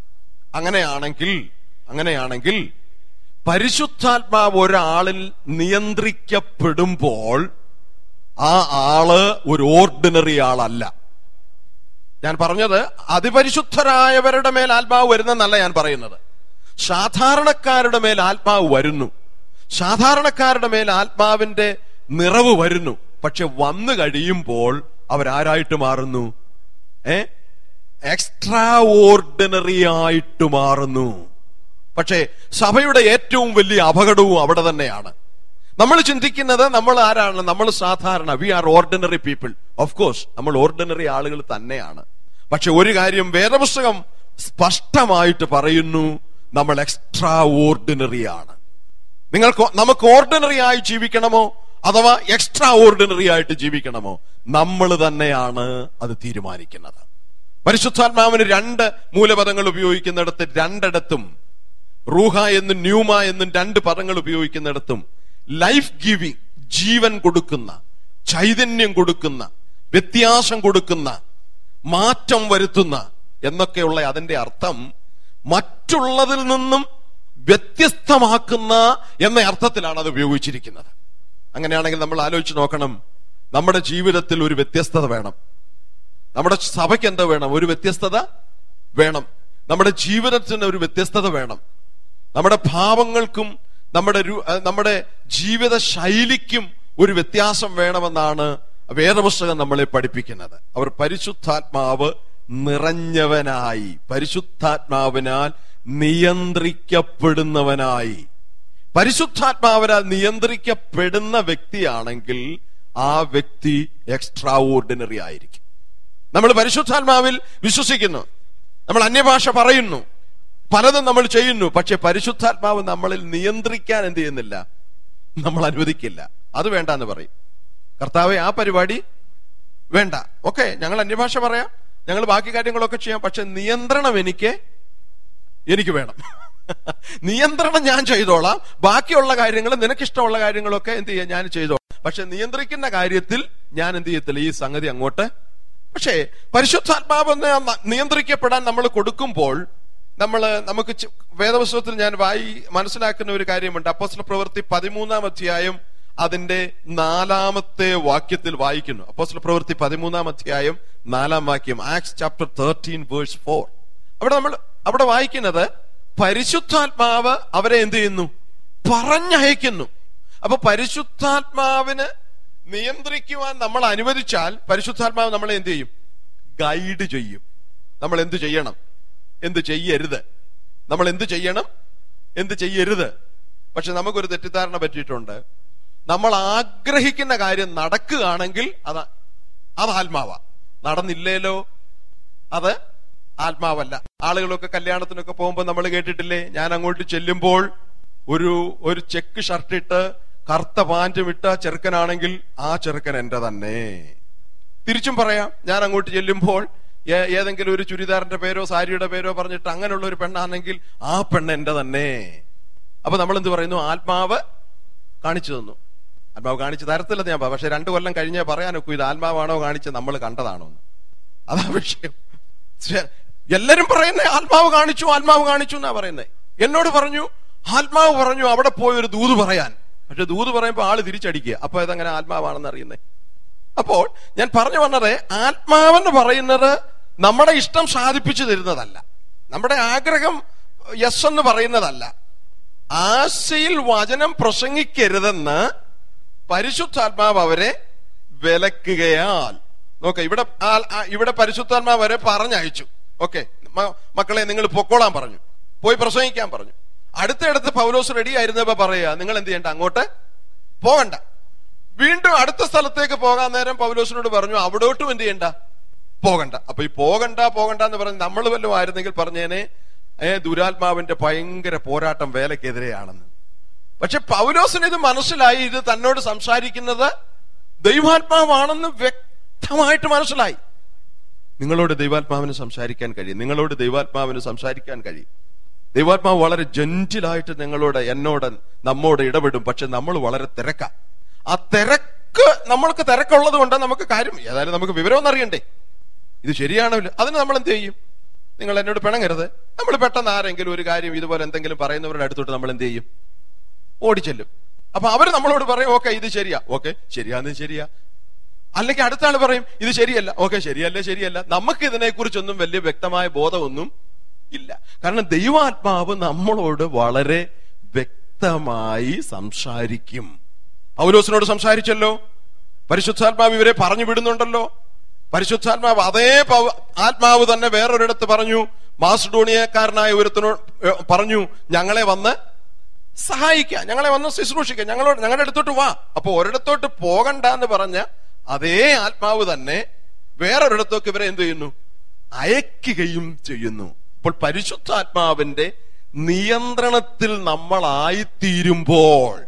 A: അങ്ങനെയാണെങ്കിൽ പരിശുദ്ധാത്മാവ് ഒരാളിൽ നിയന്ത്രിക്കപ്പെടുമ്പോൾ ആ ആള് ഒരു ഓർഡിനറി ആളല്ല. ഞാൻ പറഞ്ഞത് അതിപരിശുദ്ധരായവരുടെ മേൽ ആത്മാവ് വരുന്നെന്നല്ല ഞാൻ പറയുന്നത്. സാധാരണക്കാരുടെ മേൽ ആത്മാവ് വരുന്നു, സാധാരണക്കാരുടെ മേൽ ആത്മാവിന്റെ നിറവ് വരുന്നു. പക്ഷെ വന്നു കഴിയുമ്പോൾ അവരാരായിട്ട് മാറുന്നു? എക്സ്ട്രാ ഓർഡിനറി ആയിട്ട് മാറുന്നു. പക്ഷേ സഭയുടെ ഏറ്റവും വലിയ അപകടവും അവിടെ തന്നെയാണ്. നമ്മൾ ചിന്തിക്കുന്നത് നമ്മൾ ആരാണ്? നമ്മൾ സാധാരണ, we are ordinary people. Of course നമ്മൾ ഓർഡിനറി ആളുകൾ തന്നെയാണ്. പക്ഷെ ഒരു കാര്യം വേദപുസ്തകം സ്പഷ്ടമായിട്ട് പറയുന്നു, നമ്മൾ എക്സ്ട്രാ ഓർഡിനറി ആണ്. നമുക്ക് ഓർഡിനറി ആയി ജീവിക്കണമോ അഥവാ എക്സ്ട്രാ ഓർഡിനറി ആയിട്ട് ജീവിക്കണമോ? നമ്മൾ തന്നെയാണ് അത് തീരുമാനിക്കുന്നത്. പരിശുദ്ധാത്മാവിന് 2 മൂലപദങ്ങൾ ഉപയോഗിക്കുന്നിടത്ത് രണ്ടിടത്തും, റൂഹ എന്നും ന്യൂമ എന്നും 2 പദങ്ങൾ ഉപയോഗിക്കുന്നിടത്തും ലൈഫ് ഗിവിംഗ്, ജീവൻ കൊടുക്കുന്ന, ചൈതന്യം കൊടുക്കുന്ന, വ്യത്യാസം കൊടുക്കുന്ന, മാറ്റം വരുത്തുന്ന, എന്നൊക്കെയുള്ള അതിന്റെ അർത്ഥം മറ്റുള്ളതിൽ നിന്നും വ്യത്യസ്തമാക്കുന്ന എന്ന അർത്ഥത്തിലാണ് അത് ഉപയോഗിച്ചിരിക്കുന്നത്. അങ്ങനെയാണെങ്കിൽ നമ്മൾ ആലോചിച്ച് നോക്കണം, നമ്മുടെ ജീവിതത്തിൽ ഒരു വ്യത്യസ്തത വേണം. നമ്മുടെ സഭയ്ക്ക് എന്താ വേണം? ഒരു വ്യത്യസ്തത വേണം. നമ്മുടെ ജീവിതത്തിന് ഒരു വ്യത്യസ്തത വേണം. നമ്മുടെ ഭാവങ്ങൾക്കും നമ്മുടെ ജീവിത ശൈലിക്കും ഒരു വ്യത്യാസം വേണമെന്നാണ് വേദപുസ്തകം നമ്മളെ പഠിപ്പിക്കുന്നത്. അവർ പരിശുദ്ധാത്മാവ് നിറഞ്ഞവനായി, പരിശുദ്ധാത്മാവിനാൽ നിയന്ത്രിക്കപ്പെടുന്നവനായി. പരിശുദ്ധാത്മാവിനാൽ നിയന്ത്രിക്കപ്പെടുന്ന വ്യക്തിയാണെങ്കിൽ ആ വ്യക്തി എക്സ്ട്രാ ഓർഡിനറി ആയിരിക്കും. നമ്മൾ പരിശുദ്ധാത്മാവിൽ വിശ്വസിക്കുന്നു, നമ്മൾ അന്യഭാഷ പറയുന്നു, പലതും നമ്മൾ ചെയ്യുന്നു. പക്ഷെ പരിശുദ്ധാത്മാവ് നമ്മളിൽ നിയന്ത്രിക്കാൻ എന്ത് ചെയ്യുന്നില്ല? നമ്മൾ അനുവദിക്കില്ല. അത് വേണ്ട എന്ന് പറയും. കർത്താവേ, ആ പരിപാടി വേണ്ട. ഓക്കെ, ഞങ്ങൾ അന്യഭാഷ പറയാം, ഞങ്ങൾ ബാക്കി കാര്യങ്ങളൊക്കെ ചെയ്യാം, പക്ഷെ നിയന്ത്രണം എനിക്ക് വേണം. നിയന്ത്രണം ഞാൻ ചെയ്തോളാം, ബാക്കിയുള്ള കാര്യങ്ങൾ, നിനക്കിഷ്ടമുള്ള കാര്യങ്ങളൊക്കെ എന്ത് ചെയ്യാം, ഞാൻ ചെയ്തോളാം. പക്ഷെ നിയന്ത്രിക്കുന്ന കാര്യത്തിൽ ഞാൻ എന്ത് ചെയ്യത്തില്ല, ഈ സംഗതി അങ്ങോട്ട്. പക്ഷേ പരിശുദ്ധാത്മാവിനെ നിയന്ത്രിക്കപ്പെടാൻ നമ്മൾ കൊടുക്കുമ്പോൾ നമുക്ക് വേദപുസ്തകത്തിൽ ഞാൻ മനസ്സിലാക്കുന്ന ഒരു കാര്യമുണ്ട്. അപ്പോസ്തലപ്രവൃത്തി 13-ാം അധ്യായം അതിന്റെ 4-ാമത്തെ വാക്യത്തിൽ വായിക്കുന്നു. അപ്പോസ്തലപ്രവൃത്തി 13-ാം അധ്യായം 4-ാം വാക്യം, ആക്ട്സ് ചാപ്റ്റർ 13 വേഴ്സ് 4. അവിടെ വായിക്കുന്നത് പരിശുദ്ധാത്മാവ് അവരെ എന്ത് ചെയ്യുന്നു? പറഞ്ഞയക്കുന്നു. അപ്പൊ പരിശുദ്ധാത്മാവിന് നിയന്ത്രിക്കുവാൻ നമ്മൾ അനുവദിച്ചാൽ പരിശുദ്ധാത്മാവ് നമ്മളെ എന്ത് ചെയ്യും? ഗൈഡ് ചെയ്യും. നമ്മൾ എന്ത് ചെയ്യണം, എന്ത് ചെയ്യരുത്, നമ്മൾ എന്ത് ചെയ്യണം, എന്ത് ചെയ്യരുത്. പക്ഷെ നമുക്കൊരു തെറ്റിദ്ധാരണ പറ്റിയിട്ടുണ്ട്. നമ്മൾ ആഗ്രഹിക്കുന്ന കാര്യം നടക്കുകയാണെങ്കിൽ അത് ആത്മാവാ, നടന്നില്ലേലോ അത് ആത്മാവല്ല. ആളുകളൊക്കെ കല്യാണത്തിനൊക്കെ പോകുമ്പോൾ നമ്മൾ കേട്ടിട്ടില്ലേ, ഞാൻ അങ്ങോട്ട് ചെല്ലുമ്പോൾ ഒരു ചെക്ക് ഷർട്ടിട്ട് കറുത്ത പാൻറ്റും ഇട്ട ചെറുക്കനാണെങ്കിൽ ആ ചെറുക്കൻ എന്റെ തന്നെ. തിരിച്ചും പറയാം, ഞാൻ അങ്ങോട്ട് ചെല്ലുമ്പോൾ ഏതെങ്കിലും ഒരു ചുരിദാറിന്റെ പേരോ സാരിയുടെ പേരോ പറഞ്ഞിട്ട് അങ്ങനെയുള്ള ഒരു പെണ്ണാണെങ്കിൽ ആ പെണ്ണ് എന്റെ തന്നെ. അപ്പൊ നമ്മൾ എന്ത് പറയുന്നു? ആത്മാവ് കാണിച്ചു തന്നു. ആത്മാവ് കാണിച്ചു തരത്തില്ല ഞാൻ, പക്ഷെ 2 കൊല്ലം കഴിഞ്ഞേ പറയാനൊക്കെ ഇത് ആത്മാവാണോ കാണിച്ച് നമ്മൾ കണ്ടതാണോ എന്ന്. അതാ വിഷയം. എല്ലാരും പറയുന്നേ ആത്മാവ് കാണിച്ചു, ആത്മാവ് കാണിച്ചു എന്നാ പറയുന്നേ. എന്നോട് പറഞ്ഞു, ആത്മാവ് പറഞ്ഞു അവിടെ പോയി ഒരു ദൂത് പറയാൻ. പക്ഷെ ദൂത് പറയുമ്പോ ആള് തിരിച്ചടിക്കുക. അപ്പൊ ഇതെങ്ങനെ ആത്മാവാണെന്ന് അറിയുന്നേ? അപ്പോൾ ഞാൻ പറഞ്ഞു വന്നത്, ആത്മാവെന്ന് പറയുന്നത് നമ്മുടെ ഇഷ്ടം സാധിപ്പിച്ചു തരുന്നതല്ല, നമ്മുടെ ആഗ്രഹം യെസ് എന്ന് പറയുന്നതല്ല. ആശയിൽ വചനം പ്രസംഗിക്കരുതെന്ന് പരിശുദ്ധാത്മാവ് അവരെ വിലക്കുകയാൽ. നോക്കെ, ഇവിടെ പരിശുദ്ധാത്മാവ് അവരെ പറഞ്ഞയച്ചു. ഓക്കെ, മക്കളെ നിങ്ങൾ പൊക്കോളാൻ പറഞ്ഞു, പോയി പ്രസംഗിക്കാൻ പറഞ്ഞു. അടുത്തടുത്ത് പൗലോസ് റെഡി ആയിരുന്നപ്പോ പറയാ, നിങ്ങൾ എന്ത് ചെയ്യണ്ട, അങ്ങോട്ട് പോകണ്ട. വീണ്ടും അടുത്ത സ്ഥലത്തേക്ക് പോകാൻ നേരം പൗലോസിനോട് പറഞ്ഞു, അവിടോട്ടും എന്ത് ചെയ്യണ്ട, പോകണ്ട. അപ്പൊ ഈ പോകണ്ട എന്ന് പറഞ്ഞ് നമ്മൾ വല്ലതും ആയിരുന്നെങ്കിൽ പറഞ്ഞേനെ ദുരാത്മാവിന്റെ ഭയങ്കര പോരാട്ടം വേലക്കെതിരെയാണെന്ന്. പക്ഷെ പൗലോസിന് ഇത് മനസ്സിലായി, ഇത് തന്നോട് സംസാരിക്കുന്നത് ദൈവാത്മാവാണെന്ന് വ്യക്തമായിട്ട് മനസ്സിലായി. നിങ്ങളോട് ദൈവാത്മാവിന് സംസാരിക്കാൻ കഴിയും, നിങ്ങളോട് ദൈവാത്മാവിന് സംസാരിക്കാൻ കഴിയും. ദൈവാത്മാവ് വളരെ ജെന്റിലായിട്ട് നമ്മോട് ഇടപെടും. പക്ഷെ നമ്മൾ വളരെ തിരക്കാ. ആ നമ്മൾക്ക് തിരക്കുള്ളത് കൊണ്ട് നമുക്ക് കാര്യം ഏതായാലും നമുക്ക് വിവരമൊന്നും അറിയണ്ടേ, ഇത് ശരിയാണല്ലോ. അതിന് നമ്മൾ എന്ത് ചെയ്യും? നിങ്ങൾ എന്നോട് പിണങ്ങരുത്, നമ്മൾ പെട്ടെന്ന് ആരെങ്കിലും ഒരു കാര്യം ഇതുപോലെ എന്തെങ്കിലും പറയുന്നവരുടെ അടുത്തോട്ട് നമ്മൾ എന്ത് ചെയ്യും? ഓടിച്ചെല്ലും. അപ്പൊ അവര് നമ്മളോട് പറയും, ഓക്കെ ഇത് ശരിയാ, ഓക്കെ ശരിയാന്ന് ശരിയാ. അല്ലെങ്കിൽ അടുത്ത ആള് പറയും ഇത് ശരിയല്ല, ഓക്കെ ശരിയല്ല. നമുക്ക് ഇതിനെക്കുറിച്ചൊന്നും വലിയ വ്യക്തമായ ബോധമൊന്നും ഇല്ല. കാരണം ദൈവാത്മാവ് നമ്മളോട് വളരെ വ്യക്തമായി സംസാരിക്കും. പൗലോസിനോട് സംസാരിച്ചല്ലോ, പരിശുദ്ധാത്മാവ് ഇവരെ പറഞ്ഞു വിടുന്നുണ്ടല്ലോ. പരിശുദ്ധാത്മാവ് അതേ ആത്മാവ് തന്നെ വേറൊരിടത്ത് പറഞ്ഞു, മാസിഡോണിയക്കാരനായ ഒരുത്തനോട് പറഞ്ഞു, ഞങ്ങളെ വന്ന് സഹായിക്കാം, ഞങ്ങളെ വന്ന് ശുശ്രൂഷിക്കാം, ഞങ്ങളുടെ അടുത്തോട്ട് വാ. അപ്പൊ ഒരിടത്തോട്ട് പോകണ്ട എന്ന് പറഞ്ഞ അതേ ആത്മാവ് തന്നെ വേറൊരിടത്തേക്ക് ഇവരെ എന്ത് ചെയ്യുന്നു? അയക്കുകയും ചെയ്യുന്നു. അപ്പോൾ പരിശുദ്ധാത്മാവിന്റെ നിയന്ത്രണത്തിൽ നമ്മളായിത്തീരുമ്പോൾ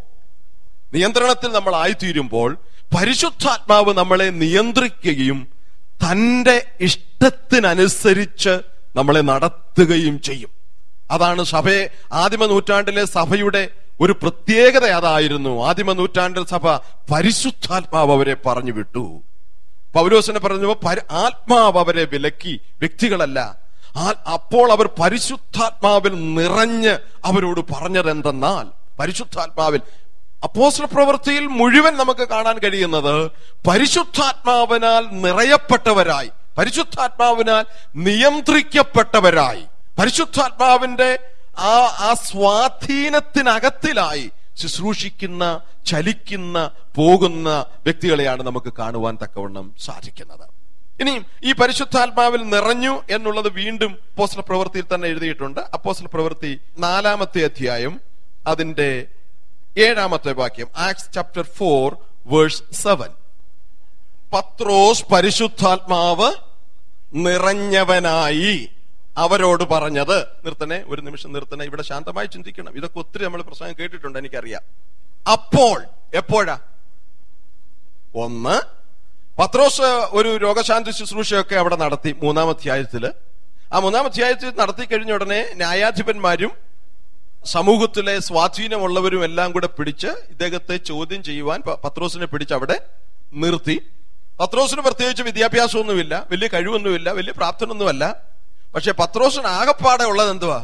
A: പരിശുദ്ധാത്മാവ് നമ്മളെ നിയന്ത്രിക്കുകയും തന്റെ ഇഷ്ടത്തിനനുസരിച്ച് നമ്മളെ നടത്തുകയും ചെയ്യും. അതാണ് ആദിമ നൂറ്റാണ്ടിലെ സഭയുടെ ഒരു പ്രത്യേകത. അതായിരുന്നു ആദിമ നൂറ്റാണ്ടിൽ സഭ പരിശുദ്ധാത്മാവ് അവരെ പറഞ്ഞു വിട്ടു. പൗലോസിനെ പറഞ്ഞു, ആത്മാവ് അവരെ വിലക്കി, വ്യക്തികളല്ല. അപ്പോൾ അവർ പരിശുദ്ധാത്മാവിൽ നിറഞ്ഞ് അവരോട് പറഞ്ഞത് എന്തെന്നാൽ, പരിശുദ്ധാത്മാവിൽ, അപ്പോസ്തല പ്രവൃത്തിയിൽ മുഴുവൻ നമുക്ക് കാണാൻ കഴിയുന്നത് പരിശുദ്ധാത്മാവിനാൽ നിറയപ്പെട്ടവരായി, പരിശുദ്ധാത്മാവിനാൽ നിയന്ത്രിക്കപ്പെട്ടവരായി, പരിശുദ്ധാത്മാവിന്റെ ആ സ്വാധീനത്തിനകത്തിലായി ശുശ്രൂഷിക്കുന്ന, ചലിക്കുന്ന, പോകുന്ന വ്യക്തികളെയാണ് നമുക്ക് കാണുവാൻ തക്കവണ്ണം സാധിക്കുന്നത്. ഇനിയും ഈ പരിശുദ്ധാത്മാവിൽ നിറഞ്ഞു എന്നുള്ളത് വീണ്ടും അപ്പോസ്തല പ്രവൃത്തിയിൽ തന്നെ എഴുതിയിട്ടുണ്ട്. അപ്പോസ്തല പ്രവൃത്തി 4-ാമത്തെ അധ്യായം അതിന്റെ 7-ാമത്തെ വാക്യം, ആക്ട്സ് ചാപ്റ്റർ 4 വേഴ്സ് 7. പത്രോസ് പരിശുദ്ധാത്മാവ് നിറഞ്ഞവനായി അവരോട് പറഞ്ഞത്. നിർത്തണേ, ഒരു നിമിഷം നിർത്തണേ, ഇവിടെ ശാന്തമായി ചിന്തിക്കണം. ഇതൊക്കെ ഒത്തിരി നമ്മൾ പ്രസംഗം കേട്ടിട്ടുണ്ട്, എനിക്കറിയാം. അപ്പോൾ എപ്പോഴാ? ഒന്ന്, പത്രോസ് ഒരു രോഗശാന്തി ശുശ്രൂഷയൊക്കെ അവിടെ നടത്തി 3-ാം അധ്യായത്തില്. ആ 3-ാം അധ്യായത്തിൽ നടത്തി കഴിഞ്ഞ ഉടനെ ന്യായാധിപന്മാരും സമൂഹത്തിലെ സ്വാധീനമുള്ളവരും എല്ലാം കൂടെ പിടിച്ച് ഇദ്ദേഹത്തെ ചോദ്യം ചെയ്യുവാൻ പത്രോസിനെ പിടിച്ച് അവിടെ നിർത്തി. പത്രോസിന് പ്രത്യേകിച്ച് വിദ്യാഭ്യാസമൊന്നുമില്ല, വലിയ കഴിവൊന്നുമില്ല, വലിയ പ്രാപ്തനൊന്നുമല്ല. പക്ഷെ പത്രോസിന് ആകപ്പാടെ ഉള്ളത് എന്തുവാ?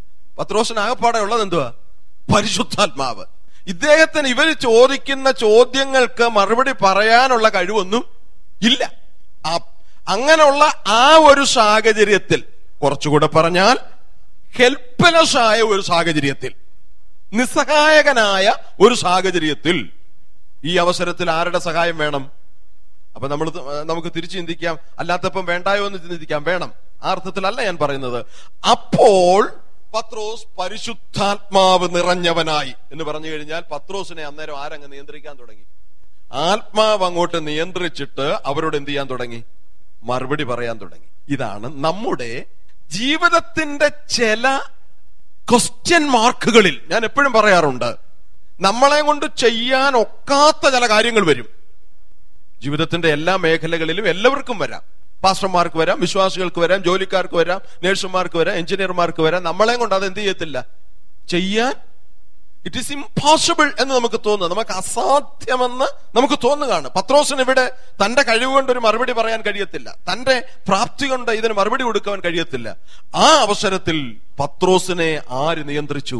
A: പരിശുദ്ധാത്മാവ്. ഇദ്ദേഹത്തിന് ഇവർ ചോദിക്കുന്ന ചോദ്യങ്ങൾക്ക് മറുപടി പറയാനുള്ള കഴിവൊന്നും ഇല്ല. അങ്ങനെയുള്ള ആ ഒരു സാഹചര്യത്തിൽ, കുറച്ചുകൂടെ പറഞ്ഞാൽ ഹെൽപ്ലെസ് ആയ ഒരു സാഹചര്യത്തിൽ, നിസ്സഹായകനായ ഒരു സാഹചര്യത്തിൽ, ഈ അവസരത്തിൽ ആരുടെ സഹായം വേണം? അപ്പൊ നമുക്ക് തിരിച്ചു ചിന്തിക്കാം. അല്ലാത്തപ്പം വേണ്ടായോ എന്ന് ചിന്തിക്കാം. വേണം. ആ അർത്ഥത്തിലല്ല ഞാൻ പറയുന്നത്. അപ്പോൾ പത്രോസ് പരിശുദ്ധാത്മാവ് നിറഞ്ഞവനായി എന്ന് പറഞ്ഞു കഴിഞ്ഞാൽ പത്രോസിനെ അന്നേരം ആരങ്ങ് നിയന്ത്രിക്കാൻ തുടങ്ങി? ആത്മാവ് അങ്ങോട്ട് നിയന്ത്രിച്ചിട്ട് അവരോട് എന്ത് ചെയ്യാൻ തുടങ്ങി? മറുപടി പറയാൻ തുടങ്ങി. ഇതാണ് നമ്മുടെ ജീവിതത്തിന്റെ ചില ക്വസ്റ്റ്യൻ മാർക്കുകളിൽ ഞാൻ എപ്പോഴും പറയാറുണ്ട്, നമ്മളെ കൊണ്ട് ചെയ്യാൻ ഒക്കാത്ത ചില കാര്യങ്ങൾ വരും. ജീവിതത്തിന്റെ എല്ലാ മേഖലകളിലും എല്ലാവർക്കും വരാം. പാസ്റ്റർമാർക്ക് വരാം, വിശ്വാസികൾക്ക് വരാം, ജോലിക്കാർക്ക് വരാം, നേഴ്സുമാർക്ക് വരാം, എഞ്ചിനീയർമാർക്ക് വരാം. നമ്മളെ കൊണ്ട് അത് എന്ത് ചെയ്യത്തില്ല, ചെയ്യാൻ ഇറ്റ് ഈസ് ഇംപോസിബിൾ എന്ന് നമുക്ക് തോന്നുന്നു, നമുക്ക് അസാധ്യമെന്ന് നമുക്ക് തോന്നുകയാണ്. പത്രോസിന് ഇവിടെ തന്റെ കഴിവ് കൊണ്ട് ഒരു മറുപടി പറയാൻ കഴിയത്തില്ല, തന്റെ പ്രാപ്തി കൊണ്ട് ഇതിന് മറുപടി കൊടുക്കാൻ കഴിയത്തില്ല. ആ അവസരത്തിൽ പത്രോസിനെ ആര് നിയന്ത്രിച്ചു?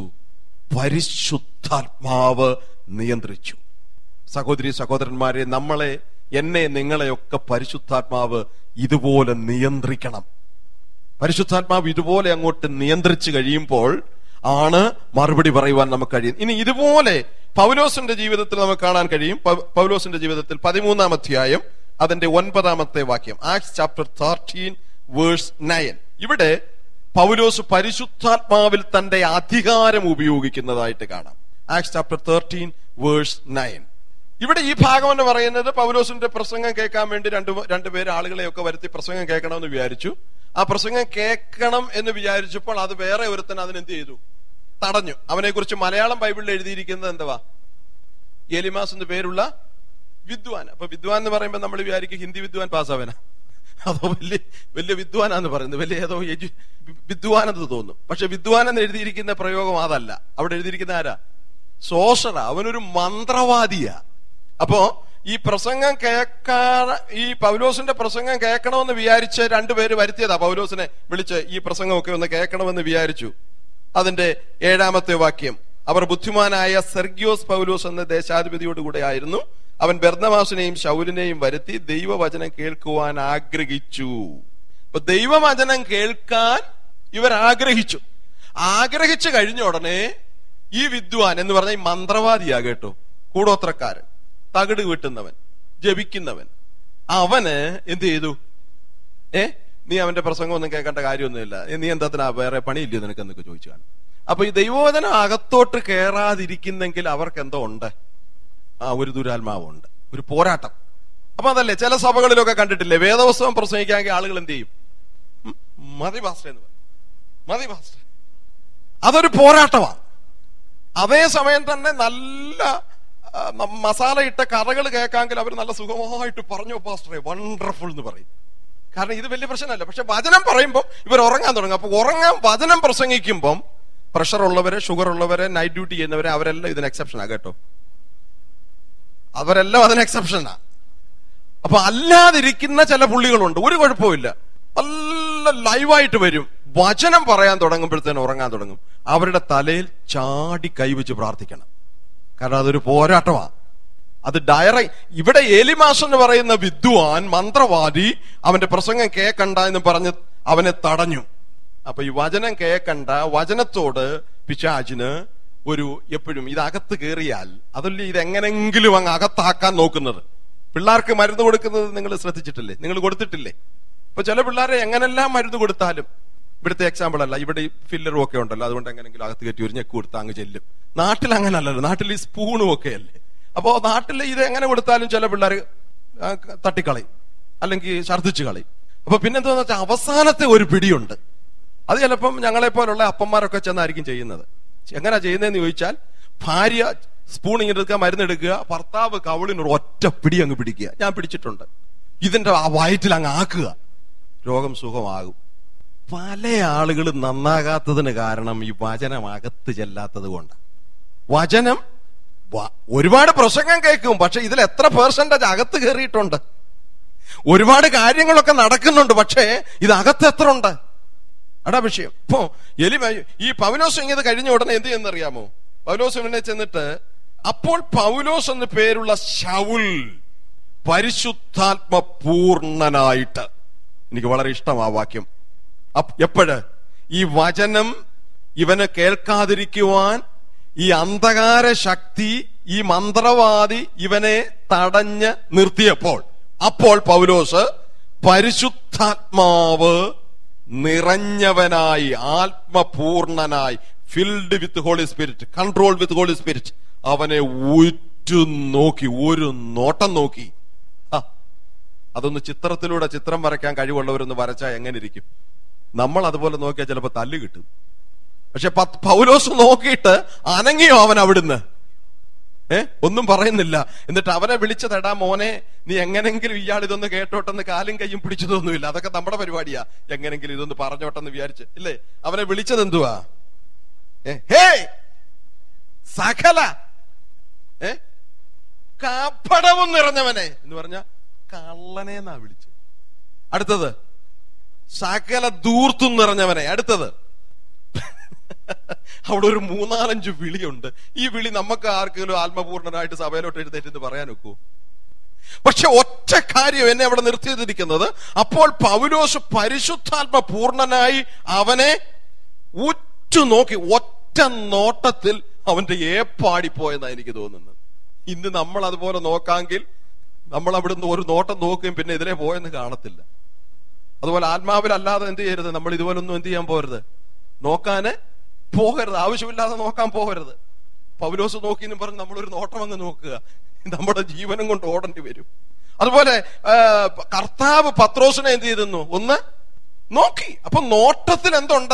A: പരിശുദ്ധാത്മാവ് നിയന്ത്രിച്ചു. സഹോദരി സഹോദരന്മാരെ, നമ്മളെ, എന്നെ, നിങ്ങളെയൊക്കെ പരിശുദ്ധാത്മാവ് ഇതുപോലെ നിയന്ത്രിക്കണം. പരിശുദ്ധാത്മാവ് ഇതുപോലെ അങ്ങോട്ട് നിയന്ത്രിച്ചു കഴിയുമ്പോൾ ആണ് മറുപടി പറയുവാൻ നമുക്ക് കഴിയും. ഇനി ഇതുപോലെ പൗലോസിന്റെ ജീവിതത്തിൽ നമുക്ക് കാണാൻ കഴിയും. പൗലോസിന്റെ ജീവിതത്തിൽ 13-ാം അധ്യായം അതിന്റെ 9-ാമത്തെ വാക്യം, ആക്ട്സ് ചാപ്റ്റർ 13 വേഴ്സ് 9. ഇവിടെ പൗലോസ് പരിശുദ്ധാത്മാവിൽ തന്റെ അധികാരം ഉപയോഗിക്കുന്നതായിട്ട് കാണാം. Acts chapter 13 verse 9. ഇവിടെ ഈ ഭാഗം എന്ന് പറയുന്നത് പൗലോസിന്റെ പ്രസംഗം കേൾക്കാൻ വേണ്ടി രണ്ടുപേര് ആളുകളെയൊക്കെ വരുത്തി പ്രസംഗം കേൾക്കണമെന്ന് വിചാരിച്ചു. ആ പ്രസംഗം കേൾക്കണം എന്ന് വിചാരിച്ചപ്പോൾ അത് വേറെ ഒരുത്തൻ അതിനെന്ത് ചെയ്തു? തടഞ്ഞു. അവനെ കുറിച്ച് മലയാളം ബൈബിളിൽ എഴുതിയിരിക്കുന്നത് എന്തുവാ? എലിമാസ് എന്ന് പേരുള്ള വിദ്വാൻ. അപ്പൊ വിദ്വാൻ എന്ന് പറയുമ്പോൾ നമ്മൾ വിചാരിക്കും ഹിന്ദി വിദ്വാൻ പാസ്സാവന, അതോ വലിയ വിദ്വാനാന്ന് പറയുന്നത്, വലിയ ഏതോ വിദ്വാനെന്ന് തോന്നും. പക്ഷെ വിദ്വാൻ എന്ന് എഴുതിയിരിക്കുന്ന പ്രയോഗം അതല്ല. അവിടെ എഴുതിയിരിക്കുന്ന ആരാ? സോഷറ. അവനൊരു മന്ത്രവാദിയാ. അപ്പോ ഈ പ്രസംഗം ഈ പൗലോസിന്റെ പ്രസംഗം കേൾക്കണമെന്ന് വിചാരിച്ച് രണ്ടുപേര് വരുത്തിയതാ. പൗലോസിനെ വിളിച്ച് ഈ പ്രസംഗമൊക്കെ ഒന്ന് കേൾക്കണമെന്ന് വിചാരിച്ചു. അതിന്റെ 7-ാമത്തെ വാക്യം, അവർ ബുദ്ധിമാനായ സെർഗ്യോസ് പൗലോസ് എന്ന ദേശാധിപതിയോടുകൂടെ ആയിരുന്നു. അവൻ ബർന്നബാസിനെയും ശൗലിനെയും വരുത്തി ദൈവവചനം കേൾക്കുവാൻ ആഗ്രഹിച്ചു. അപ്പൊ ദൈവവചനം കേൾക്കാൻ ഇവർ ആഗ്രഹിച്ചു. ആഗ്രഹിച്ചു കഴിഞ്ഞ ഉടനെ ഈ വിദ്വാൻ എന്ന് പറഞ്ഞ ഈ മന്ത്രവാദിയാ കേട്ടോ, കൂടോത്രക്കാരൻ, തകിട് വീട്ടുന്നവൻ, ജപിക്കുന്നവൻ, അവന് എന്ത് ചെയ്തു? നീ അവന്റെ പ്രസംഗം ഒന്നും കേൾക്കേണ്ട കാര്യമൊന്നുമില്ല, നീ എന്താ വേറെ പണിയില്ലയോ നിനക്ക് എന്നൊക്കെ ചോദിച്ചു കാണും. അപ്പൊ ഈ ദൈവവചനം അകത്തോട്ട് കയറാതിരിക്കുന്നെങ്കിൽ അവർക്ക് എന്തോ ഉണ്ട്, ഒരു ദുരാത്മാവുണ്ട്, ഒരു പോരാട്ടം. അപ്പൊ അതല്ലേ ചില സഭകളിലൊക്കെ കണ്ടിട്ടില്ലേ, വേദപുസ്തകം പ്രസംഗിക്കാമെങ്കിൽ ആളുകൾ എന്ത് ചെയ്യും? മതി പാസ്റ്റർ എന്ന് പറയും, മതി പാസ്റ്റർ. അതൊരു പോരാട്ടമാണ്. അതേസമയം തന്നെ നല്ല മസാല ഇട്ട കഥകൾ കേൾക്കാമെങ്കിൽ അവർ നല്ല സുഖമായിട്ട് പറഞ്ഞോ പാസ്റ്ററെ, വണ്ടർഫുൾ എന്ന് പറയും. കാരണം ഇത് വലിയ പ്രശ്നമല്ല. പക്ഷെ വചനം പറയുമ്പോൾ ഇവർ ഉറങ്ങാൻ തുടങ്ങും. അപ്പൊ വചനം പ്രസംഗിക്കുമ്പം പ്രഷർ ഉള്ളവരെ, ഷുഗർ ഉള്ളവരെ, നൈറ്റ് ഡ്യൂട്ടി ചെയ്യുന്നവരെ, അവരെല്ലാം ഇതിന് എക്സെപ്ഷനാ കേട്ടോ, അവരെല്ലാം അതിന് എക്സെപ്ഷനാ. അപ്പൊ അല്ലാതിരിക്കുന്ന ചില പുള്ളികളുണ്ട്, ഒരു കുഴപ്പമില്ല, നല്ല ലൈവായിട്ട് വരും, വചനം പറയാൻ തുടങ്ങുമ്പോഴത്തേനും ഉറങ്ങാൻ തുടങ്ങും. അവരുടെ തലയിൽ ചാടി കൈവച്ച് പ്രാർത്ഥിക്കണം. കാരണം അതൊരു പോരാട്ടമാണ്. അത് ഇവിടെ എലിമാസ് എന്ന് പറയുന്ന വിദ്വാൻ മന്ത്രവാദി അവന്റെ പ്രസംഗം കേൾക്കണ്ട എന്ന് പറഞ്ഞ് അവനെ തടഞ്ഞു. അപ്പൊ ഈ വചനം കേൾക്കണ്ട, വചനത്തോട് പിശാചിന് എപ്പോഴും ഇതകത്ത് കയറിയാൽ അതല്ലേ ഇതെങ്ങനെങ്കിലും അങ്ങ് അകത്താക്കാൻ നോക്കുന്നത്. പിള്ളേർക്ക് മരുന്ന് കൊടുക്കുന്നത് നിങ്ങൾ ശ്രദ്ധിച്ചിട്ടില്ലേ? നിങ്ങൾ കൊടുത്തിട്ടില്ലേ? ഇപ്പൊ ചില പിള്ളേരെ എങ്ങനെല്ലാം മരുന്ന് കൊടുത്താലും, ഇവിടുത്തെ എക്സാമ്പിൾ അല്ല, ഇവിടെ ഫില്ലറും ഒക്കെ ഉണ്ടല്ലോ, അതുകൊണ്ട് എങ്ങനെങ്കിലും അകത്ത് കയറ്റി ഒരു ഞെക്ക് കൊടുത്താൽ അങ്ങ് ചെല്ലും. നാട്ടിൽ അങ്ങനെ അല്ലല്ലോ, നാട്ടിൽ ഈ സ്പൂണും ഒക്കെ അല്ലേ. അപ്പോ നാട്ടിൽ ഇത് എങ്ങനെ കൊടുത്താലും ചില പിള്ളേർ തട്ടിക്കളയും, അല്ലെങ്കിൽ ഛർദ്ദിച്ചു കളയും. അപ്പൊ പിന്നെന്താന്ന് വെച്ചാൽ അവസാനത്തെ ഒരു പിടിയുണ്ട്. അത് ചിലപ്പം ഞങ്ങളെ പോലുള്ള അപ്പന്മാരൊക്കെ ചെന്നായിരിക്കും ചെയ്യുന്നത്. എങ്ങനെയാ ചെയ്യുന്നതെന്ന് ചോദിച്ചാൽ, ഭാര്യ സ്പൂൺ ഇങ്ങനെ എടുക്കുക, മരുന്നെടുക്കുക, ഭർത്താവ് കവിളിനോട് ഒറ്റ പിടി അങ്ങ് പിടിക്കുക. ഞാൻ പിടിച്ചിട്ടുണ്ട്. ഇതിന്റെ ആ വയറ്റിൽ അങ്ങ് ആക്കുക, രോഗം സുഖമാകും. പല ആളുകൾ നന്നാകാത്തതിന് കാരണം ഈ വചനം അകത്ത് ചെല്ലാത്തത് കൊണ്ട്. വചനം ഒരുപാട് പ്രസംഗം കേൾക്കും, പക്ഷെ ഇതിൽ എത്ര % അകത്ത് കയറിയിട്ടുണ്ട്? ഒരുപാട് കാര്യങ്ങളൊക്കെ നടക്കുന്നുണ്ട്, പക്ഷേ ഇത് അകത്ത് എത്ര ഉണ്ട്? അടാ വിഷയം. ഇപ്പോ ഈ പൗലോസ് ഇങ്ങനെ കഴിഞ്ഞ ഉടനെ എന്ത് ചെയ്യുന്നറിയാമോ? പൗലോസ് പിന്നെ ചെന്നിട്ട്, അപ്പോൾ പൗലോസ് എന്ന് പേരുള്ള ശൗൽ പരിശുദ്ധാത്മ പൂർണ്ണനായിട്ട്. എനിക്ക് വളരെ ഇഷ്ടം ആ വാക്യം. എപ്പോഴ് ഈ വചനം ഇവന് കേൾക്കാതിരിക്കുവാൻ ഈ അന്ധകാര ശക്തി, ഈ മന്ത്രവാദി ഇവനെ തടഞ്ഞ് നിർത്തിയപ്പോൾ, അപ്പോൾ പൗലോസ് പരിശുദ്ധാത്മാവ് നിറഞ്ഞവനായി, ആത്മപൂർണനായി, filled with holy spirit, control with holy spirit, അവനെ ഉറ്റുനോക്കി, ഒരു നോട്ടം നോക്കി. അതൊന്ന് ചിത്രത്തിലൂടെ ചിത്രം വരയ്ക്കാൻ കഴിവുള്ളവരൊന്ന് വരച്ചാൽ എങ്ങനെ ഇരിക്കും? നമ്മൾ അതുപോലെ നോക്കിയാൽ ചിലപ്പോൾ തല്ല് കിട്ടും. പക്ഷെ പൗലോസ് നോക്കിയിട്ട് അനങ്ങിയോ അവൻ അവിടുന്ന്? ഒന്നും പറയുന്നില്ല. എന്നിട്ട് അവനെ വിളിച്ചതെടാ മോനെ, നീ എങ്ങനെങ്കിലും ഇയാൾ ഇതൊന്ന് കേട്ടോട്ടെന്ന് കാലും കയ്യും പിടിച്ചതൊന്നുമില്ല. അതൊക്കെ നമ്മുടെ പരിപാടിയാ. എങ്ങനെങ്കിലും ഇതൊന്ന് പറഞ്ഞോട്ടെന്ന് വിചാരിച്ച് ഇല്ലേ? അവനെ വിളിച്ചത് എന്തുവാ? ഹേ സകല കാപ്പടവും നിറഞ്ഞവനെ എന്ന് പറഞ്ഞ കള്ളനെന്നാ വിളിച്ചു. അടുത്തത് സകല ധൂർത്തും നിറഞ്ഞവനെ. അടുത്തത് അവിടെ ഒരു 3-4 വിളിയുണ്ട്. ഈ വിളി നമുക്ക് ആർക്കെങ്കിലും ആത്മപൂർണനായിട്ട് സഭയിലോട്ട് എഴുന്നേറ്റ് പറയാൻ ഒക്കൂ? പക്ഷെ ഒറ്റ കാര്യം എന്നെ അവിടെ നിർത്തിയിരിക്കുന്നത്, അപ്പോൾ പൗലോസ് പരിശുദ്ധാത്മ പൂർണ്ണനായി അവനെ ഉറ്റുനോക്കി. ഒറ്റ നോട്ടത്തിൽ അവന്റെ ഏപ്പാടിപ്പോയെന്നാണ് എനിക്ക് തോന്നുന്നത്. ഇന്ന് നമ്മൾ അതുപോലെ നോക്കാമെങ്കിൽ നമ്മൾ അവിടുന്ന് ഒരു നോട്ടം നോക്കുകയും പിന്നെ ഇതിലെ പോയെന്ന് കാണത്തില്ല. അതുപോലെ ആത്മാവിലല്ലാതെ എന്ത് ചെയ്യരുത്? നമ്മൾ ഇതുപോലൊന്നും എന്ത് ചെയ്യാൻ പോകരുത്, നോക്കാന് പോകരുത്, ആവശ്യമില്ലാതെ നോക്കാൻ പോകരുത്. പൗലോസ് നോക്കിയെന്നും പറഞ്ഞ് നമ്മളൊരു നോട്ടം അങ്ങ് നോക്കുക, നമ്മുടെ ജീവനം കൊണ്ട് ഓടേണ്ടി വരും. അതുപോലെ കർത്താവ് പത്രോസിനെ എന്ത് ചെയ്തിരുന്നു? ഒന്ന് നോക്കി. അപ്പൊ നോട്ടത്തിൽ എന്തുണ്ട്?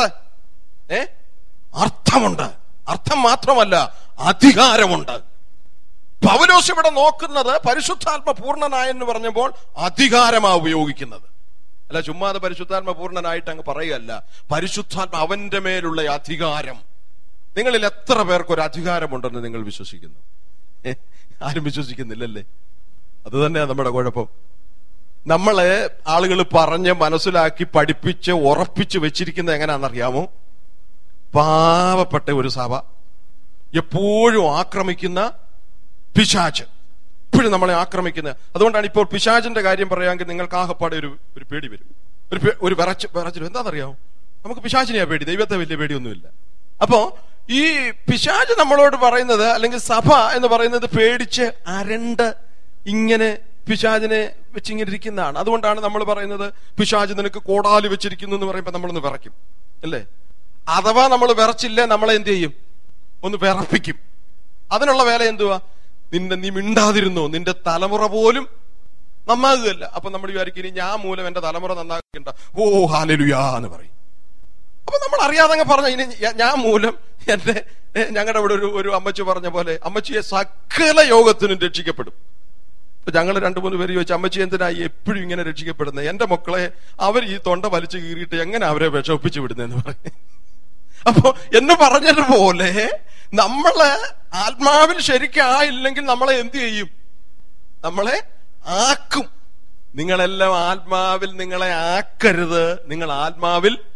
A: അർത്ഥമുണ്ട്. അർത്ഥം മാത്രമല്ല, അധികാരമുണ്ട്. പൗലോസ് ഇവിടെ നോക്കുന്നത് പരിശുദ്ധാത്മ പൂർണ്ണനായെന്ന് പറഞ്ഞപ്പോൾ അധികാരമാ ഉപയോഗിക്കുന്നത്. അല്ല ചുമ്മാതെ പരിശുദ്ധാത്മ പൂർണ്ണനായിട്ട് അങ്ങ് പറയുകയല്ല, പരിശുദ്ധാത്മ അവന്റെ മേലുള്ള അധികാരം. നിങ്ങളിൽ എത്ര പേർക്ക് ഒരു അധികാരമുണ്ടെന്ന് നിങ്ങൾ വിശ്വസിക്കുന്നു? ആരും വിശ്വസിക്കുന്നില്ലല്ലേ? അത് തന്നെയാണ് നമ്മുടെ കുഴപ്പം. നമ്മളെ ആളുകൾ പറഞ്ഞ് മനസ്സിലാക്കി പഠിപ്പിച്ച് ഉറപ്പിച്ച് വെച്ചിരിക്കുന്നത് എങ്ങനെയാണെന്നറിയാമോ? പാവപ്പെട്ട ഒരു സഭ, എപ്പോഴും ആക്രമിക്കുന്ന പിശാച്, എപ്പോഴും നമ്മളെ ആക്രമിക്കുന്നത്. അതുകൊണ്ടാണ് ഇപ്പോൾ പിശാചിന്റെ കാര്യം പറയാമെങ്കിൽ നിങ്ങൾക്ക് ആകപ്പാടെ ഒരു പേടി വരും, ഒരു വിറച്ചിലും. എന്താണെന്നറിയാമോ? നമുക്ക് പിശാചിനെയാ പേടി, ദൈവത്തെ വലിയ പേടിയൊന്നുമില്ല. അപ്പോ ഈ പിശാച് നമ്മളോട് പറയുന്നത്, അല്ലെങ്കിൽ സഭ എന്ന് പറയുന്നത് പേടിച്ച് അരണ്ട് ഇങ്ങനെ പിശാചിനെ വെച്ചിങ്ങനെ ഇരിക്കുന്നതാണ്. അതുകൊണ്ടാണ് നമ്മൾ പറയുന്നത് പിശാച് നിനക്ക് കോടാലി വെച്ചിരിക്കുന്നു എന്ന് പറയുമ്പോൾ നമ്മളൊന്ന് വിറയ്ക്കും അല്ലേ? അഥവാ നമ്മൾ വിറച്ചില്ലേ, നമ്മളെ എന്ത് ചെയ്യും? ഒന്ന് വിറപ്പിക്കും. അതിനുള്ള വേല എന്തുവാ? നീ മിണ്ടാതിരുന്നോ, നിന്റെ തലമുറ പോലും നന്നാകുകയല്ല. അപ്പൊ നമ്മൾ വിചാരിക്കും ഞാൻ മൂലം എന്റെ തലമുറ നന്നാക്കണ്ട, ഓ ഹല്ലേലൂയാ എന്ന് പറയും. അപ്പൊ നമ്മൾ അറിയാതെ പറഞ്ഞ ഇനി ഞാൻ മൂലം എന്റെ, ഞങ്ങളുടെ ഇവിടെ ഒരു അമ്മച്ചി പറഞ്ഞ പോലെ, അമ്മച്ചിയെ സകല യോഗത്തിനും രക്ഷിക്കപ്പെടും. ഇപ്പൊ ഞങ്ങൾ 2-3 പേര് ചോദിച്ചു, അമ്മച്ചി എന്തിനായി എപ്പോഴും ഇങ്ങനെ രക്ഷിക്കപ്പെടുന്നത്? എന്റെ മക്കളെ അവർ ഈ തൊണ്ട വലിച്ചു കീറിയിട്ട് എങ്ങനെ അവരെ വിഷമിപ്പിച്ചു വിടുന്നതെന്ന് പറയും. അപ്പൊ എന്ന് പറഞ്ഞതുപോലെ നമ്മള് ആത്മാവിൽ ശരിക്കായില്ലെങ്കിൽ നമ്മളെ എന്ത് ചെയ്യും? നമ്മളെ ആക്കും. നിങ്ങളെല്ലാം ആത്മാവിൽ നിങ്ങളെ ആക്കരുത്, നിങ്ങൾ ആത്മാവിൽ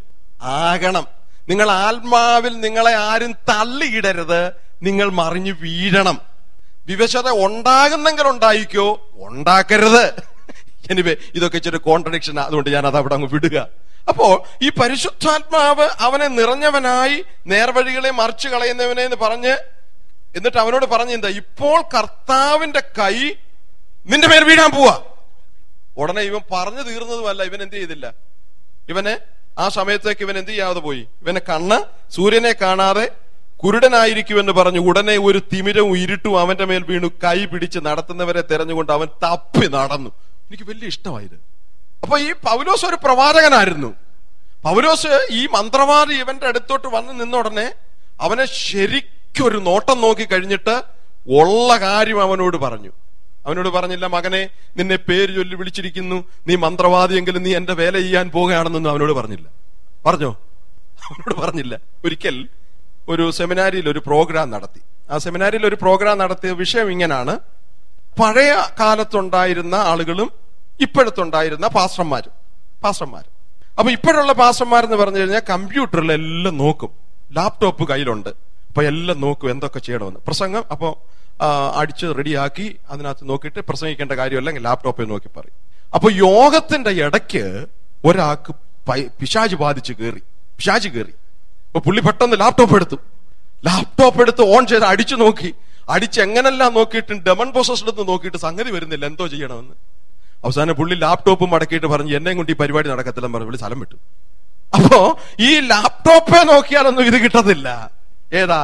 A: ആകണം. നിങ്ങൾ ആത്മാവിൽ നിങ്ങളെ ആരും തള്ളിയിടരുത്. നിങ്ങൾ മറിഞ്ഞു വീഴണം. വിവശത ഉണ്ടാകുന്നെങ്കിൽ ഉണ്ടായിക്കോ, ഉണ്ടാക്കരുത്. എനിവേ, ഇതൊക്കെ ഇച്ചിരി കോൺട്രഡിക്ഷൻ, അതുകൊണ്ട് ഞാൻ അത് അവിടെ അങ്ങ് വിടുക. അപ്പോ ഈ പരിശുദ്ധാത്മാവ് അവനെ നിറഞ്ഞവനായി നേർവഴികളെ മറിച്ചു കളയുന്നവനെ എന്ന് പറഞ്ഞ്, എന്നിട്ട് അവനോട് പറഞ്ഞ് എന്താ, ഇപ്പോൾ കർത്താവിന്റെ കൈ നിന്റെ മേൽ വീഴാൻ പോവാ. ഉടനെ ഇവൻ പറഞ്ഞു തീർന്നതുമല്ല, ഇവൻ എന്ത് ചെയ്തില്ല. ഇവന് ആ സമയത്തേക്ക് ഇവൻ എന്ത് ചെയ്യാതെ പോയി. ഇവന് കണ്ണ് സൂര്യനെ കാണാതെ കുരുടനായിരിക്കുമെന്ന് പറഞ്ഞു. ഉടനെ ഒരു തിമിരവും ഇരുട്ടും അവന്റെ മേൽ വീണു. കൈ പിടിച്ച് നടത്തുന്നവരെ തെരഞ്ഞുകൊണ്ട് അവൻ തപ്പി നടന്നു. എനിക്ക് വലിയ ഇഷ്ടമായത്. അപ്പൊ ഈ പൗലോസ് ഒരു പ്രവാചകനായിരുന്നു. പൗലോസ് ഈ മന്ത്രവാദി ഇവന്റെ അടുത്തോട്ട് വന്ന് നിന്ന ഉടനെ അവനെ ശരിക്കൊരു നോട്ടം നോക്കി കഴിഞ്ഞിട്ട് ഉള്ള കാര്യം അവനോട് പറഞ്ഞു. അവനോട് പറഞ്ഞില്ല, മകനെ, നിന്നെ പേര് ചൊല്ലി വിളിച്ചിരിക്കുന്നു, നീ മന്ത്രവാദിയെങ്കിലും നീ എന്റെ വേല ചെയ്യാൻ പോകുകയാണെന്നൊന്നും അവനോട് പറഞ്ഞില്ല. പറഞ്ഞോ? അവനോട് പറഞ്ഞില്ല. ഒരിക്കൽ ഒരു സെമിനാരിയിൽ ഒരു പ്രോഗ്രാം നടത്തി. ആ സെമിനാരിയിൽ ഒരു പ്രോഗ്രാം നടത്തിയ വിഷയം ഇങ്ങനാണ്: പഴയ കാലത്തുണ്ടായിരുന്ന ആളുകളും ഇപ്പോഴത്തുണ്ടായിരുന്ന പാസ്റ്റർമാരും. അപ്പൊ ഇപ്പോഴുള്ള പാസ്റ്റർമാരെന്ന് പറഞ്ഞു കഴിഞ്ഞാൽ കമ്പ്യൂട്ടറിലെല്ലാം നോക്കും, ലാപ്ടോപ്പ് കയ്യിലുണ്ട്, അപ്പൊ എല്ലാം നോക്കും എന്തൊക്കെ ചെയ്യണമെന്ന്. പ്രസംഗം അപ്പൊ അടിച്ച് റെഡിയാക്കി അതിനകത്ത് നോക്കിയിട്ട് പ്രസംഗിക്കേണ്ട കാര്യമല്ലെങ്കിൽ ലാപ്ടോപ്പിൽ നോക്കി പറയും. അപ്പൊ യോഗത്തിന്റെ ഇടയ്ക്ക് ഒരാൾക്ക് പിശാച് ബാധിച്ച് പിശാച് കയറി. അപ്പൊ പുള്ളി പെട്ടെന്ന് ലാപ്ടോപ്പ് എടുത്ത് ഓൺ ചെയ്ത് അടിച്ചു നോക്കി. അടിച്ച് എങ്ങനെല്ലാം നോക്കിയിട്ട് ഡെമൺ പോസസ്ഡ് നോക്കിയിട്ട് സംഗതി വരുന്നില്ല, എന്തോ ചെയ്യണമെന്ന്. അവസാനം പുള്ളി ലാപ്ടോപ്പ് മടക്കിയിട്ട് പറഞ്ഞു, എന്നെ കൊണ്ട് ഈ പരിപാടി നടക്കത്തില്ലെന്ന് പറഞ്ഞു പുള്ളി സ്ഥലം വിട്ടു. അപ്പോ ഈ ലാപ്ടോപ്പേ നോക്കിയാലൊന്നും ഇത് കിട്ടത്തില്ല. ഏതാ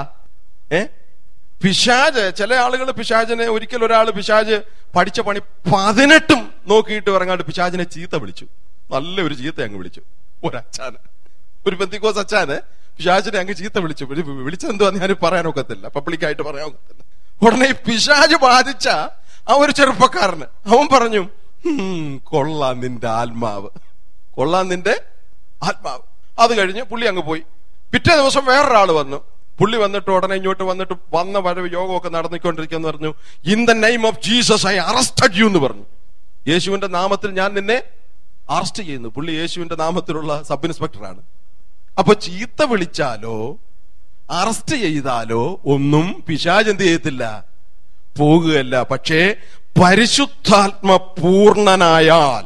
A: പിശാച്. ചില ആളുകൾ പിശാചിനെ, ഒരിക്കൽ ഒരാൾ പിശാച് പഠിച്ച പണി 18 നോക്കിയിട്ട് ഇറങ്ങാണ്ട് പിശാചിനെ ചീത്ത വിളിച്ചു. നല്ലൊരു ചീത്ത അങ്ങ് വിളിച്ചു. ഒരു പെന്തിക്കോസ് അച്ചാന് പിശാചിനെ അങ്ങ് ചീത്ത വിളിച്ചു. വിളിച്ചെന്തുവാന്ന് ഞാൻ പറയാനൊക്കത്തില്ല, പബ്ലിക്കായിട്ട് പറയാനൊക്കത്തില്ല. ഉടനെ പിശാച് ബാധിച്ച ആ ഒരു ചെറുപ്പക്കാരന് അവൻ പറഞ്ഞു, കൊള്ളാം നിന്റെ ആത്മാവ്. അത് കഴിഞ്ഞ് പുള്ളി അങ്ങ് പോയി. പിറ്റേ ദിവസം വേറൊരാള് വന്നു. പുള്ളി വന്നിട്ട് ഉടനെ ഇങ്ങോട്ട് വന്നിട്ട് വന്ന വരവ് യോഗമൊക്കെ നടന്നിക്കൊണ്ടിരിക്കുമെന്ന് പറഞ്ഞു. In the name of Jesus I arrested you എന്ന് പറഞ്ഞു. യേശുവിന്റെ നാമത്തിൽ ഞാൻ നിന്നെ അറസ്റ്റ് ചെയ്യുന്നു. പുള്ളി യേശുവിന്റെ നാമത്തിലുള്ള സബ് ഇൻസ്പെക്ടറാണ്. അപ്പൊ ചീത്ത വിളിച്ചാലോ അറസ്റ്റ് ചെയ്താലോ ഒന്നും പിശാച് എന്ത് ചെയ്യത്തില്ല, പോകുകയല്ല. പക്ഷേ പരിശുദ്ധാത്മ പൂർണനായാൽ,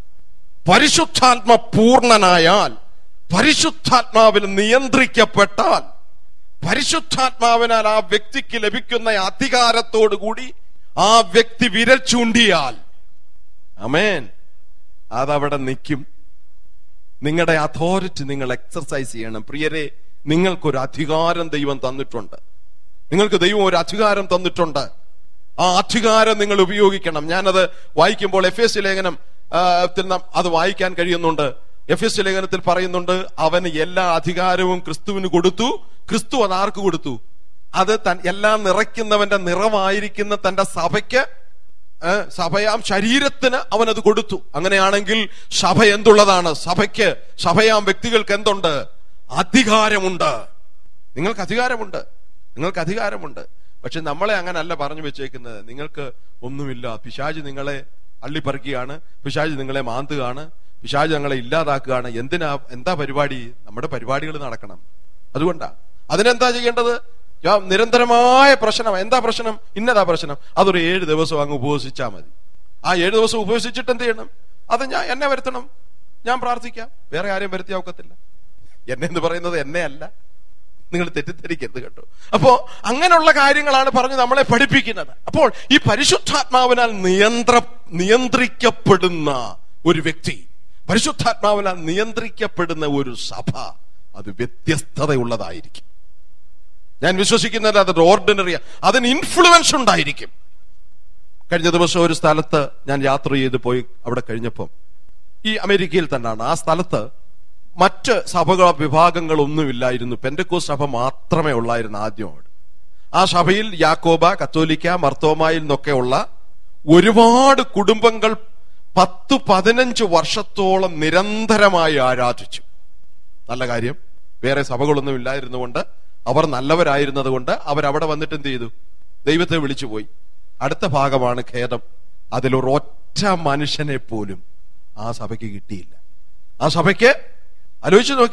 A: പരിശുദ്ധാത്മാവിൽ നിയന്ത്രിക്കപ്പെട്ടാൽ, പരിശുദ്ധാത്മാവിനാൽ ആ വ്യക്തിക്ക് ലഭിക്കുന്ന അധികാരത്തോടു കൂടി ആ വ്യക്തി വിരൽ ചൂണ്ടിയാൽ, ആമേൻ, അതവിടെ നിൽക്കും. നിങ്ങളുടെ അതോറിറ്റി നിങ്ങൾ എക്സർസൈസ് ചെയ്യണം. പ്രിയരെ, നിങ്ങൾക്കൊരു അധികാരം ദൈവം തന്നിട്ടുണ്ട്. നിങ്ങൾക്ക് ദൈവം ഒരു അധികാരം തന്നിട്ടുണ്ട്. ആ അധികാരം നിങ്ങൾ ഉപയോഗിക്കണം. ഞാനത് വായിക്കുമ്പോൾ എഫേസ്യ ലേഖനം അത് വായിക്കാൻ കഴിയുന്നുണ്ട്. എഫേസ്യ ലേഖനത്തിൽ പറയുന്നുണ്ട്, അവന് എല്ലാ അധികാരവും ക്രിസ്തുവിന് കൊടുത്തു. ക്രിസ്തു അത് ആർക്ക് കൊടുത്തു? അത് എല്ലാം നിറയ്ക്കുന്നവന്റെ നിറമായിരിക്കുന്ന തന്റെ സഭയാം ശരീരത്തിന് അവനത് കൊടുത്തു. അങ്ങനെയാണെങ്കിൽ സഭ എന്തുള്ളതാണ്? സഭയാം വ്യക്തികൾക്ക് എന്തുണ്ട്? അധികാരമുണ്ട്. നിങ്ങൾക്ക് അധികാരമുണ്ട്. പക്ഷെ നമ്മളെ അങ്ങനല്ല പറഞ്ഞു വെച്ചേക്കുന്നത്. നിങ്ങൾക്ക് ഒന്നുമില്ല, പിശാച് നിങ്ങളെ അള്ളിപ്പറിക്കുകയാണ്, പിശാച് നിങ്ങളെ മാന്തുകയാണ്, പിശാച് ഞങ്ങളെ ഇല്ലാതാക്കുകയാണ്. എന്താ പരിപാടി? നമ്മുടെ പരിപാടികൾ നടക്കണം. അതുകൊണ്ടാ. അതിനെന്താ ചെയ്യേണ്ടത്? നിരന്തരമായ പ്രശ്നം. എന്താ പ്രശ്നം? ഇന്നതാ പ്രശ്നം. അതൊരു 7 ദിവസം അങ്ങ് ഉപവസിച്ചാൽ മതി. ആ 7 ദിവസം ഉപവസിച്ചിട്ട് എന്ത് ചെയ്യണം? അത് എന്നെ വരുത്തണം, ഞാൻ പ്രാർത്ഥിക്കാം. വേറെ ആരെയും വരുത്തിയാൽ ഒക്കത്തില്ല. എന്നെ എന്ന് പറയുന്നത് എന്നെ അല്ല, നിങ്ങൾ തെറ്റിദ്ധരിക്കരുത് കേട്ടോ. അപ്പോ അങ്ങനെയുള്ള കാര്യങ്ങളാണ് പറഞ്ഞ് നമ്മളെ പഠിപ്പിക്കുന്നത്. അപ്പോൾ ഈ പരിശുദ്ധാത്മാവിനാൽ നിയന്ത്രിക്കപ്പെടുന്ന ഒരു വ്യക്തി, പരിശുദ്ധാത്മാവിനാൽ നിയന്ത്രിക്കപ്പെടുന്ന ഒരു സഭ, അത് വ്യത്യസ്തതയുള്ളതായിരിക്കും. ഞാൻ വിശ്വസിക്കുന്നത് അതൊരു ഓർഡിനറി, അതിന് ഇൻഫ്ലുവൻസ് ഉണ്ടായിരിക്കും. കഴിഞ്ഞ ദിവസം ഒരു സ്ഥലത്ത് ഞാൻ യാത്ര ചെയ്ത് പോയി. അവിടെ കഴിഞ്ഞപ്പം, ഈ അമേരിക്കയിൽ തന്നെയാണ്, ആ സ്ഥലത്ത് മറ്റ് വിഭാഗങ്ങളൊന്നുമില്ലായിരുന്നു. പെന്തക്കോസ്ത് സഭ മാത്രമേ ഉള്ളായിരുന്നു ആദ്യം. ആ സഭയിൽ യാക്കോബ, കത്തോലിക്ക, മർത്തോമായിൽ നിന്നൊക്കെയുള്ള ഒരുപാട് കുടുംബങ്ങൾ 10-15 വർഷത്തോളം നിരന്തരമായി ആരാധിച്ചു. നല്ല കാര്യം. വേറെ സഭകളൊന്നും ഇല്ലായിരുന്നുകൊണ്ട്, അവർ നല്ലവരായിരുന്നത് കൊണ്ട് അവരവിടെ വന്നിട്ട് എന്ത് ചെയ്തു? ദൈവത്തെ വിളിച്ചുപോയി. അടുത്ത ഭാഗമാണ് ഖേദം. അതിലൊരൊറ്റ മനുഷ്യനെ പോലും ആ സഭയ്ക്ക് കിട്ടിയില്ല. ആ സഭയ്ക്ക്, ആലോചിച്ച് നോക്കി,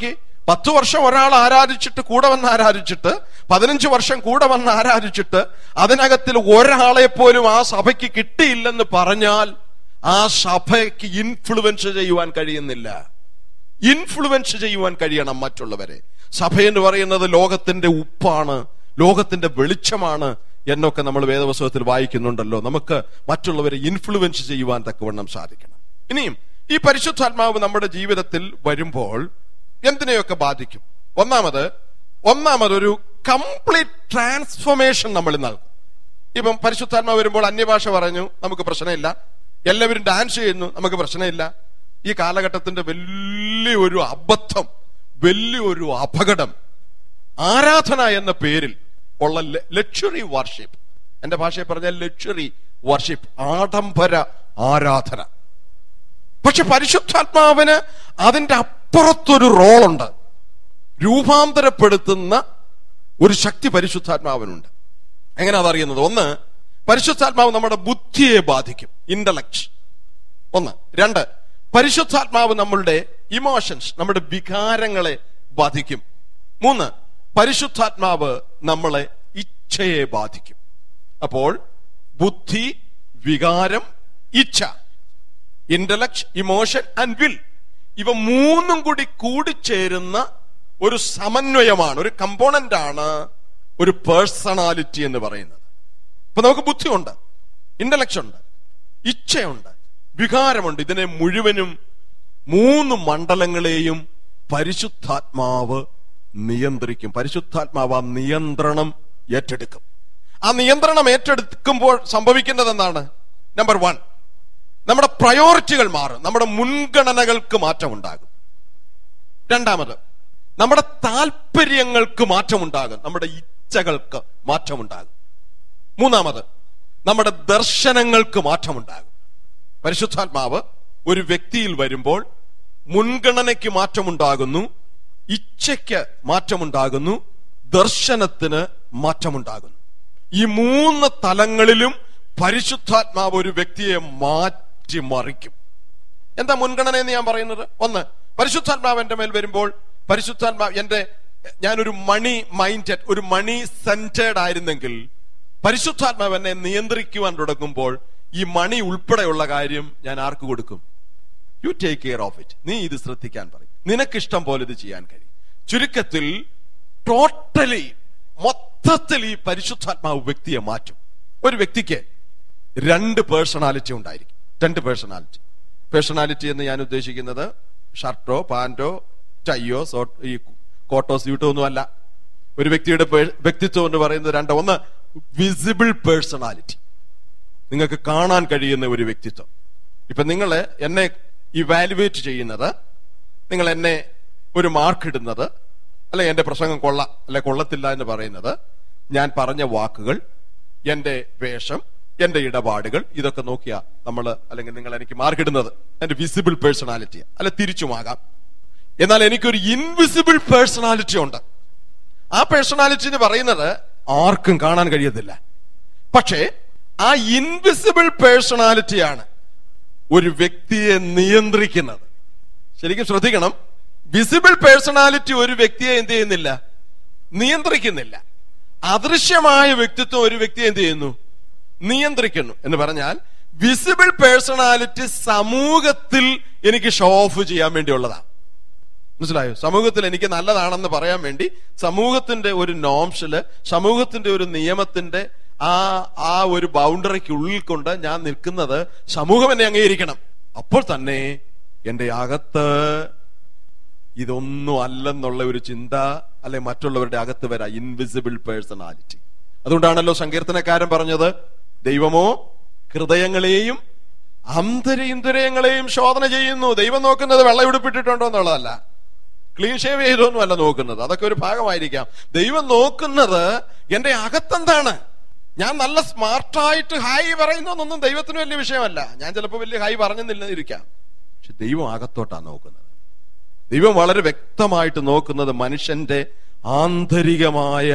A: 10 വർഷം ഒരാൾ ആരാധിച്ചിട്ട് കൂടെ വന്ന് ആരാധിച്ചിട്ട് 15 വർഷം കൂടെ വന്ന് ആരാധിച്ചിട്ട് അതിനകത്തിൽ ഒരാളെ പോലും ആ സഭയ്ക്ക് കിട്ടിയില്ലെന്ന് പറഞ്ഞാൽ ആ സഭയ്ക്ക് ഇൻഫ്ലുവൻസ് ചെയ്യുവാൻ കഴിയുന്നില്ല. ഇൻഫ്ലുവൻസ് ചെയ്യുവാൻ കഴിയണം മറ്റുള്ളവരെ. സഭയെന്ന് പറയുന്നത് ലോകത്തിന്റെ ഉപ്പാണ്, ലോകത്തിന്റെ വെളിച്ചമാണ് എന്നൊക്കെ നമ്മൾ വേദപുസ്തകത്തിൽ വായിക്കുന്നുണ്ടല്ലോ. നമുക്ക് മറ്റുള്ളവരെ ഇൻഫ്ലുവൻസ് ചെയ്യുവാൻ തക്കവണ്ണം സാധിക്കണം. ഇനിയും ഈ പരിശുദ്ധാത്മാവ് നമ്മുടെ ജീവിതത്തിൽ വരുമ്പോൾ എന്തിനെയൊക്കെ ബാധിക്കും? ഒന്നാമതൊരു കംപ്ലീറ്റ് ട്രാൻസ്ഫോർമേഷൻ നമ്മൾ നൽകും. ഇപ്പം പരിശുദ്ധാത്മാവ് വരുമ്പോൾ അന്യഭാഷ പറഞ്ഞു, നമുക്ക് പ്രശ്നമില്ല. എല്ലാവരും ഡാൻസ് ചെയ്യുന്നു, നമുക്ക് പ്രശ്നമില്ല. ഈ കാലഘട്ടത്തിന്റെ വലിയൊരു അബദ്ധം, വലിയൊരു അപകടം, ആരാധന എന്ന പേരിൽ ഉള്ള ലക്ഷറി വർഷിപ്പ്. എന്റെ ഭാഷയെ പറഞ്ഞാൽ ലക്ഷറി വർഷിപ്പ്, ആഡംബര ആരാധന. പക്ഷെ പരിശുദ്ധാത്മാവിന് അതിന്റെ അപ്പുറത്തൊരു റോളുണ്ട്. രൂപാന്തരപ്പെടുത്തുന്ന ഒരു ശക്തി പരിശുദ്ധാത്മാവിനുണ്ട്. എങ്ങനെ അതറിയുന്നത്? ഒന്ന്, പരിശുദ്ധാത്മാവ് നമ്മുടെ ബുദ്ധിയെ ബാധിക്കും, ഇന്റലക്ട്. 1. 2, പരിശുദ്ധാത്മാവ് നമ്മളുടെ ഇമോഷൻസ്, നമ്മുടെ വികാരങ്ങളെ ബാധിക്കും. 3, പരിശുദ്ധാത്മാവ് നമ്മളെ ഇച്ഛയെ ബാധിക്കും. അപ്പോൾ ബുദ്ധി, വികാരം, ഇച്ഛ, ഇന്റലക്ട്, ഇമോഷൻ ആൻഡ് വിൽ, ഇവ മൂന്നും കൂടി കൂടിച്ചേരുന്ന ഒരു സമന്വയമാണ്, ഒരു കമ്പോണന്റ് ആണ് ഒരു പേഴ്സണാലിറ്റി എന്ന് പറയുന്നത്. ഇപ്പൊ നമുക്ക് ബുദ്ധിയുണ്ട്, ഇന്റലക്ട് ഉണ്ട്, ഇച്ഛയുണ്ട്, വികാരമുണ്ട്. ഇതിനെ മുഴുവനും 3 മണ്ഡലങ്ങളെയും പരിശുദ്ധാത്മാവ് നിയന്ത്രിക്കും. പരിശുദ്ധാത്മാവ് ആ നിയന്ത്രണം ഏറ്റെടുക്കും. ആ നിയന്ത്രണം ഏറ്റെടുക്കുമ്പോൾ സംഭവിക്കുന്നത് എന്താണ്? നമ്പർ 1, നമ്മുടെ പ്രയോറിറ്റികൾ മാറും, നമ്മുടെ മുൻഗണനകൾക്ക് മാറ്റമുണ്ടാകും. 2, നമ്മുടെ താല്പര്യങ്ങൾക്ക് മാറ്റമുണ്ടാകും, നമ്മുടെ ഇച്ഛകൾക്ക് മാറ്റമുണ്ടാകും. 3, നമ്മുടെ ദർശനങ്ങൾക്ക് മാറ്റമുണ്ടാകും. പരിശുദ്ധാത്മാവ് ഒരു വ്യക്തിയിൽ വരുമ്പോൾ മുൻഗണനയ്ക്ക് മാറ്റമുണ്ടാകുന്നു, ഇച്ഛയ്ക്ക് മാറ്റമുണ്ടാകുന്നു, ദർശനത്തിന് മാറ്റമുണ്ടാകുന്നു. ഈ 3 തലങ്ങളിലും പരിശുദ്ധാത്മാവ് ഒരു വ്യക്തിയെ മാറ്റിമറിക്കും. എന്താ മുൻഗണന എന്ന് ഞാൻ പറയുന്നത്? 1, പരിശുദ്ധാത്മാവ് എന്റെ മേൽ വരുമ്പോൾ പരിശുദ്ധാത്മാവ് ഞാനൊരു മണി മൈൻഡഡ്, ഒരു മണി സെന്റേഡ് ആയിരുന്നെങ്കിൽ പരിശുദ്ധാത്മാവ് എന്നെ നിയന്ത്രിക്കുവാൻ തുടങ്ങുമ്പോൾ ഈ മണി ഉൾപ്പെടെയുള്ള കാര്യം ഞാൻ ആർക്ക് കൊടുക്കും? You take care of it. നീ ഇത് ശ്രദ്ധിക്കാൻ പറയും, നിനക്കിഷ്ടം പോലെ ഇത് ചെയ്യാൻ കഴിയും. ചുരുക്കത്തിൽ ടോട്ടലി, മൊത്തത്തിൽ ഈ പരിശുദ്ധാത്മാവ് വ്യക്തിയെ മാറ്റും. ഒരു വ്യക്തിക്ക് 2 പേഴ്സണാലിറ്റി ഉണ്ടായിരിക്കും. 2 പേഴ്സണാലിറ്റി എന്ന് ഞാൻ ഉദ്ദേശിക്കുന്നത് ഷർട്ടോ പാന്റോ ടൈയോ ഈ കോട്ടോ സ്യൂട്ടോ ഒന്നും അല്ല. ഒരു വ്യക്തിയുടെ വ്യക്തിത്വം എന്ന് പറയുന്നത് 2. 1, വിസിബിൾ പേഴ്സണാലിറ്റി, നിങ്ങൾക്ക് കാണാൻ കഴിയുന്ന ഒരു വ്യക്തിത്വം. ഇപ്പൊ നിങ്ങൾ എന്നെ ഇവാലുവേറ്റ് ചെയ്യുന്നത്, നിങ്ങൾ എന്നെ ഒരു മാർക്ക് ഇടുന്നത്, അല്ലെ എന്റെ പ്രസംഗം കൊള്ളാം അല്ലെ കൊള്ളത്തില്ല എന്ന് പറയുന്നത്, ഞാൻ പറഞ്ഞ വാക്കുകൾ, എന്റെ വേഷം, എന്റെ ഇടപാടുകൾ, ഇതൊക്കെ നോക്കിയാ അല്ലെങ്കിൽ നിങ്ങൾ എനിക്ക് മാർക്ക് ഇടുന്നത്. എന്റെ വിസിബിൾ പേഴ്സണാലിറ്റി അല്ലെ തിരിച്ചുമാകാം. എന്നാൽ എനിക്കൊരു ഇൻവിസിബിൾ പേഴ്സണാലിറ്റി ഉണ്ട്. ആ പേഴ്സണാലിറ്റി എന്ന് പറയുന്നത് ആർക്കും കാണാൻ കഴിയത്തില്ല. പക്ഷേ ആ ഇൻവിസിബിൾ പേഴ്സണാലിറ്റിയാണ് ഒരു വ്യക്തിയെ നിയന്ത്രിക്കുന്നത്. ശരിക്കും ശ്രദ്ധിക്കണം, വിസിബിൾ പേഴ്സണാലിറ്റി ഒരു വ്യക്തിയെ എന്ത് ചെയ്യുന്നില്ല? നിയന്ത്രിക്കുന്നില്ല. അദൃശ്യമായ വ്യക്തിത്വം ഒരു വ്യക്തിയെ എന്ത് ചെയ്യുന്നു? നിയന്ത്രിക്കുന്നു. എന്ന് പറഞ്ഞാൽ വിസിബിൾ പേഴ്സണാലിറ്റി സമൂഹത്തിൽ എനിക്ക് ഷോ ഓഫ് ചെയ്യാൻ വേണ്ടിയുള്ളതാണ്. മനസ്സിലായോ? സമൂഹത്തിൽ എനിക്ക് നല്ലതാണെന്ന് പറയാൻ വേണ്ടി സമൂഹത്തിന്റെ ഒരു നോംസില്, സമൂഹത്തിന്റെ ഒരു നിയമത്തിന്റെ ആ ഒരു ബൗണ്ടറിക്കുള്ളിൽ കൊണ്ട് ഞാൻ നിൽക്കുന്നത് സമൂഹം എന്നെ അംഗീകരിക്കണം. അപ്പോൾ തന്നെ എന്റെ അകത്ത് ഇതൊന്നും അല്ലെന്നുള്ള ഒരു ചിന്ത അല്ലെ മറ്റുള്ളവരുടെ അകത്ത് വരാം, ഇൻവിസിബിൾ പേഴ്സണാലിറ്റി. അതുകൊണ്ടാണല്ലോ സങ്കീർത്തനക്കാരൻ പറഞ്ഞത്, ദൈവമോ ഹൃദയങ്ങളെയും അന്തരേന്ദ്രിയങ്ങളെയും ശോധന ചെയ്യുന്നു. ദൈവം നോക്കുന്നത് വെള്ളയുടുപ്പിട്ടിട്ടുണ്ടോ എന്നുള്ളതല്ല, ക്ലീൻ ഷേവ് ചെയ്തോന്നും അല്ല നോക്കുന്നത്. അതൊക്കെ ഒരു ഭാഗമായിരിക്കാം. ദൈവം നോക്കുന്നത് എന്റെ അകത്തെന്താണ്. ഞാൻ നല്ല സ്മാർട്ടായിട്ട് ഹായ് പറയുന്നൊന്നും ദൈവത്തിന് വലിയ വിഷയമല്ല. ഞാൻ ചിലപ്പോൾ വലിയ ഹായ് പറഞ്ഞെന്നില്ലാതിരിക്കാം. പക്ഷെ ദൈവം അകത്തോട്ടാണ് നോക്കുന്നത്. ദൈവം വളരെ വ്യക്തമായിട്ട് നോക്കുന്നത് മനുഷ്യന്റെ ആന്തരികമായ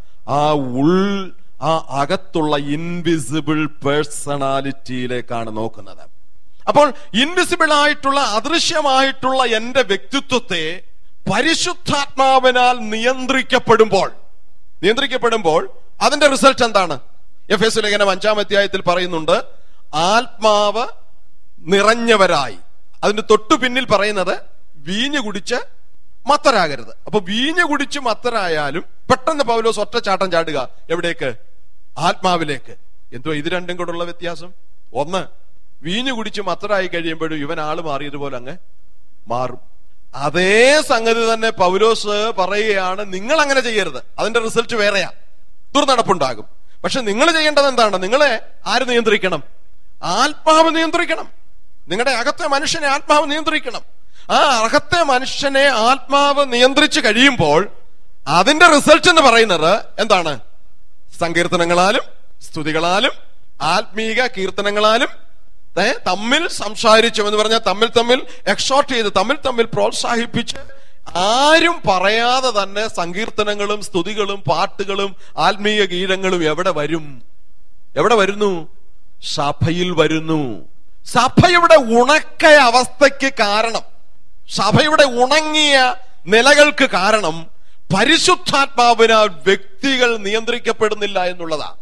A: ആ അകത്തുള്ള ഇൻവിസിബിൾ പേഴ്സണാലിറ്റിയിലേക്കാണ് നോക്കുന്നത്. അപ്പോൾ ഇൻവിസിബിൾ ആയിട്ടുള്ള, അദൃശ്യമായിട്ടുള്ള എന്റെ വ്യക്തിത്വത്തെ പരിശുദ്ധാത്മാവിനാൽ നിയന്ത്രിക്കപ്പെടുമ്പോൾ അതിന്റെ റിസൾട്ട് എന്താണ്? എഫേസ്യ ലേഖനം 5-ാം അധ്യായത്തിൽ പറയുന്നുണ്ട്, ആത്മാവ് നിറഞ്ഞവരായി. അതിന്റെ തൊട്ടു പിന്നിൽ പറയുന്നത് വീഞ്ഞു കുടിച്ച് മത്തരാകരുത്. അപ്പൊ വീഞ്ഞു കുടിച്ച് മത്തരായാലും പെട്ടെന്ന് പൗലോസ് ഒറ്റച്ചാട്ടം ചാടുക എവിടേക്ക്? ആത്മാവിലേക്ക്. എന്തോ ഇത് രണ്ടും കൂടെയുള്ള വ്യത്യാസം? ഒന്ന്, വീഞ്ഞു കുടിച്ച് മത്തരായി കഴിയുമ്പോഴും ഇവൻ ആള് മാറിയതുപോലെ അങ്ങ് മാറും. അതേ സംഗതി തന്നെ പൗലോസ് പറയുകയാണ്, നിങ്ങൾ അങ്ങനെ ചെയ്യരുത്, അതിന്റെ റിസൾട്ട് വേറെയാ, ദുർനടപ്പുണ്ടാകും. പക്ഷെ നിങ്ങൾ ചെയ്യേണ്ടത് എന്താണ്? നിങ്ങളെ ആര് നിയന്ത്രിക്കണം? ആത്മാവ് നിയന്ത്രിക്കണം. നിങ്ങളുടെ അകത്തെ മനുഷ്യനെ ആത്മാവ് നിയന്ത്രിക്കണം. ആ അകത്തെ മനുഷ്യനെ ആത്മാവ് നിയന്ത്രിച്ചു കഴിയുമ്പോൾ അതിന്റെ റിസൾട്ട് എന്ന് പറയുന്നത് എന്താണ്? സങ്കീർത്തനങ്ങളാലും സ്തുതികളാലും ആത്മീക കീർത്തനങ്ങളാലും തമ്മിൽ സംസാരിച്ചു എന്ന് പറഞ്ഞാൽ തമ്മിൽ എക്സോർട്ട് ചെയ്ത് തമ്മിൽ പ്രോത്സാഹിപ്പിച്ച് ആരും പറയാതെ തന്നെ സങ്കീർത്തനങ്ങളും സ്തുതികളും പാട്ടുകളും ആത്മീയ ഗീതങ്ങളും എവിടെ വരുന്നു? സഭയിൽ വരുന്നു. സഭയുടെ ഉണക്കിയ അവസ്ഥയ്ക്ക് കാരണം, സഭയുടെ ഉണങ്ങിയ നിലകൾക്ക് കാരണം പരിശുദ്ധാത്മാവിനാൽ വ്യക്തികൾ നിയന്ത്രിക്കപ്പെടുന്നില്ല എന്നുള്ളതാ,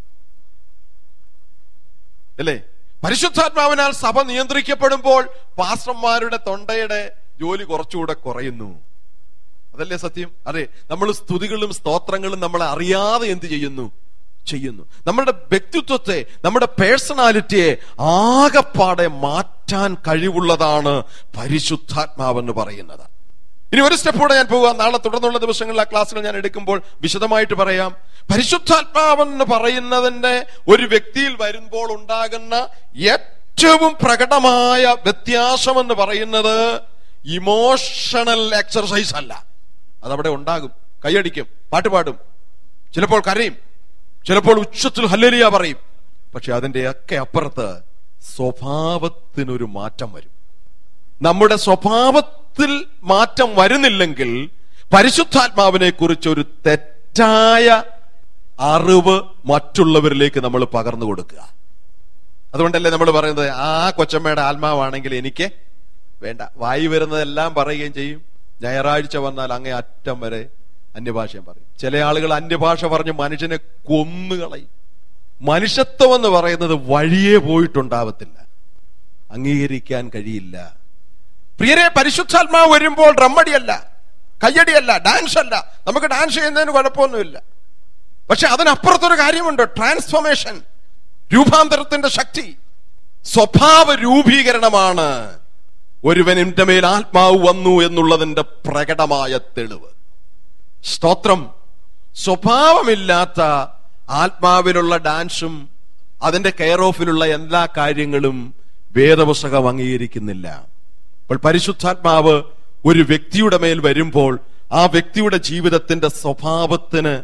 A: അല്ലേ? പരിശുദ്ധാത്മാവിനാൽ സഭ നിയന്ത്രിക്കപ്പെടുമ്പോൾ പാസ്റ്റർമാരുടെ തൊണ്ടയുടെ ജോലി കുറച്ചുകൂടെ കുറയുന്നു. അതല്ലേ സത്യം? അതെ, നമ്മൾ സ്തുതികളും സ്തോത്രങ്ങളും നമ്മളെ അറിയാതെ എന്ത് ചെയ്യുന്നു? നമ്മുടെ വ്യക്തിത്വത്തെ, നമ്മുടെ പേഴ്സണാലിറ്റിയെ ആകപ്പാടെ മാറ്റാൻ കഴിവുള്ളതാണ് പരിശുദ്ധാത്മാവെന്ന് പറയുന്നത്. ഇനി ഒരു സ്റ്റെപ്പ് കൂടെ ഞാൻ പോവുക. നാളെ തുടർന്നുള്ള ദിവസങ്ങളിൽ ആ ക്ലാസ്സുകൾ ഞാൻ എടുക്കുമ്പോൾ വിശദമായിട്ട് പറയാം. പരിശുദ്ധാത്മാവെന്ന് പറയുന്നതിന്റെ ഒരു വ്യക്തിയിൽ വരുമ്പോൾ ഉണ്ടാകുന്ന ഏറ്റവും പ്രകടമായ വ്യത്യാസം എന്ന് പറയുന്നത് ഇമോഷണൽ എക്സർസൈസ് അല്ല. അതവിടെ ഉണ്ടാകും. കൈയടിക്കും, പാട്ടുപാടും, ചിലപ്പോൾ കരയും, ചിലപ്പോൾ ഉച്ചത്തിൽ ഹല്ലേലൂയ പറയും. പക്ഷെ അതിന്റെ ഒക്കെ അപ്പുറത്ത് സ്വഭാവത്തിനൊരു മാറ്റം വരും. നമ്മുടെ സ്വഭാവത്തിൽ മാറ്റം വരുന്നില്ലെങ്കിൽ പരിശുദ്ധാത്മാവിനെ കുറിച്ച് ഒരു തെറ്റായ അറിവ് മറ്റുള്ളവരിലേക്ക് നമ്മൾ പകർന്നു കൊടുക്കുക. അതുകൊണ്ടല്ലേ നമ്മൾ പറയുന്നത്, ആ കൊച്ചമ്മയുടെ ആത്മാവാണെങ്കിൽ എനിക്ക് വേണ്ട, വായി വരുന്നതെല്ലാം പറയുകയും ചെയ്യും. ഞായറാഴ്ച വന്നാൽ അങ്ങേ അറ്റം വരെ അന്യഭാഷയും പറയും. ചില ആളുകൾ അന്യഭാഷ പറഞ്ഞ് മനുഷ്യനെ കൊന്നുകളയും. മനുഷ്യത്വം എന്ന് പറയുന്നത് വഴിയേ പോയിട്ടുണ്ടാവത്തില്ല, അംഗീകരിക്കാൻ കഴിയില്ല. പ്രിയരെ, പരിശുദ്ധാത്മാവ് വരുമ്പോൾ ഡ്രമ്മടിയല്ല, കയ്യടിയല്ല, ഡാൻസ് അല്ല. നമുക്ക് ഡാൻസ് ചെയ്യുന്നതിന് കുഴപ്പമൊന്നുമില്ല. പക്ഷെ അതിനപ്പുറത്തൊരു കാര്യമുണ്ട്, ട്രാൻസ്ഫോർമേഷൻ, രൂപാന്തരത്തിന്റെ ശക്തി, സ്വഭാവ രൂപീകരണമാണ് ഒരുവന്റെ മേൽ ആത്മാവ് വന്നു എന്നുള്ളതിന്റെ പ്രകടമായ തെളിവ്. സ്തോത്രം. സ്വഭാവമില്ലാത്ത ആത്മാവിലുള്ള ഡാൻസും അതിന്റെ കെയർ ഓഫിലുള്ള എല്ലാ കാര്യങ്ങളും വേദപുസ്തകം അംഗീകരിക്കുന്നില്ല. അപ്പോൾ പരിശുദ്ധാത്മാവ് ഒരു വ്യക്തിയുടെ മേൽ വരുമ്പോൾ ആ വ്യക്തിയുടെ ജീവിതത്തിന്റെ സ്വഭാവത്തിന്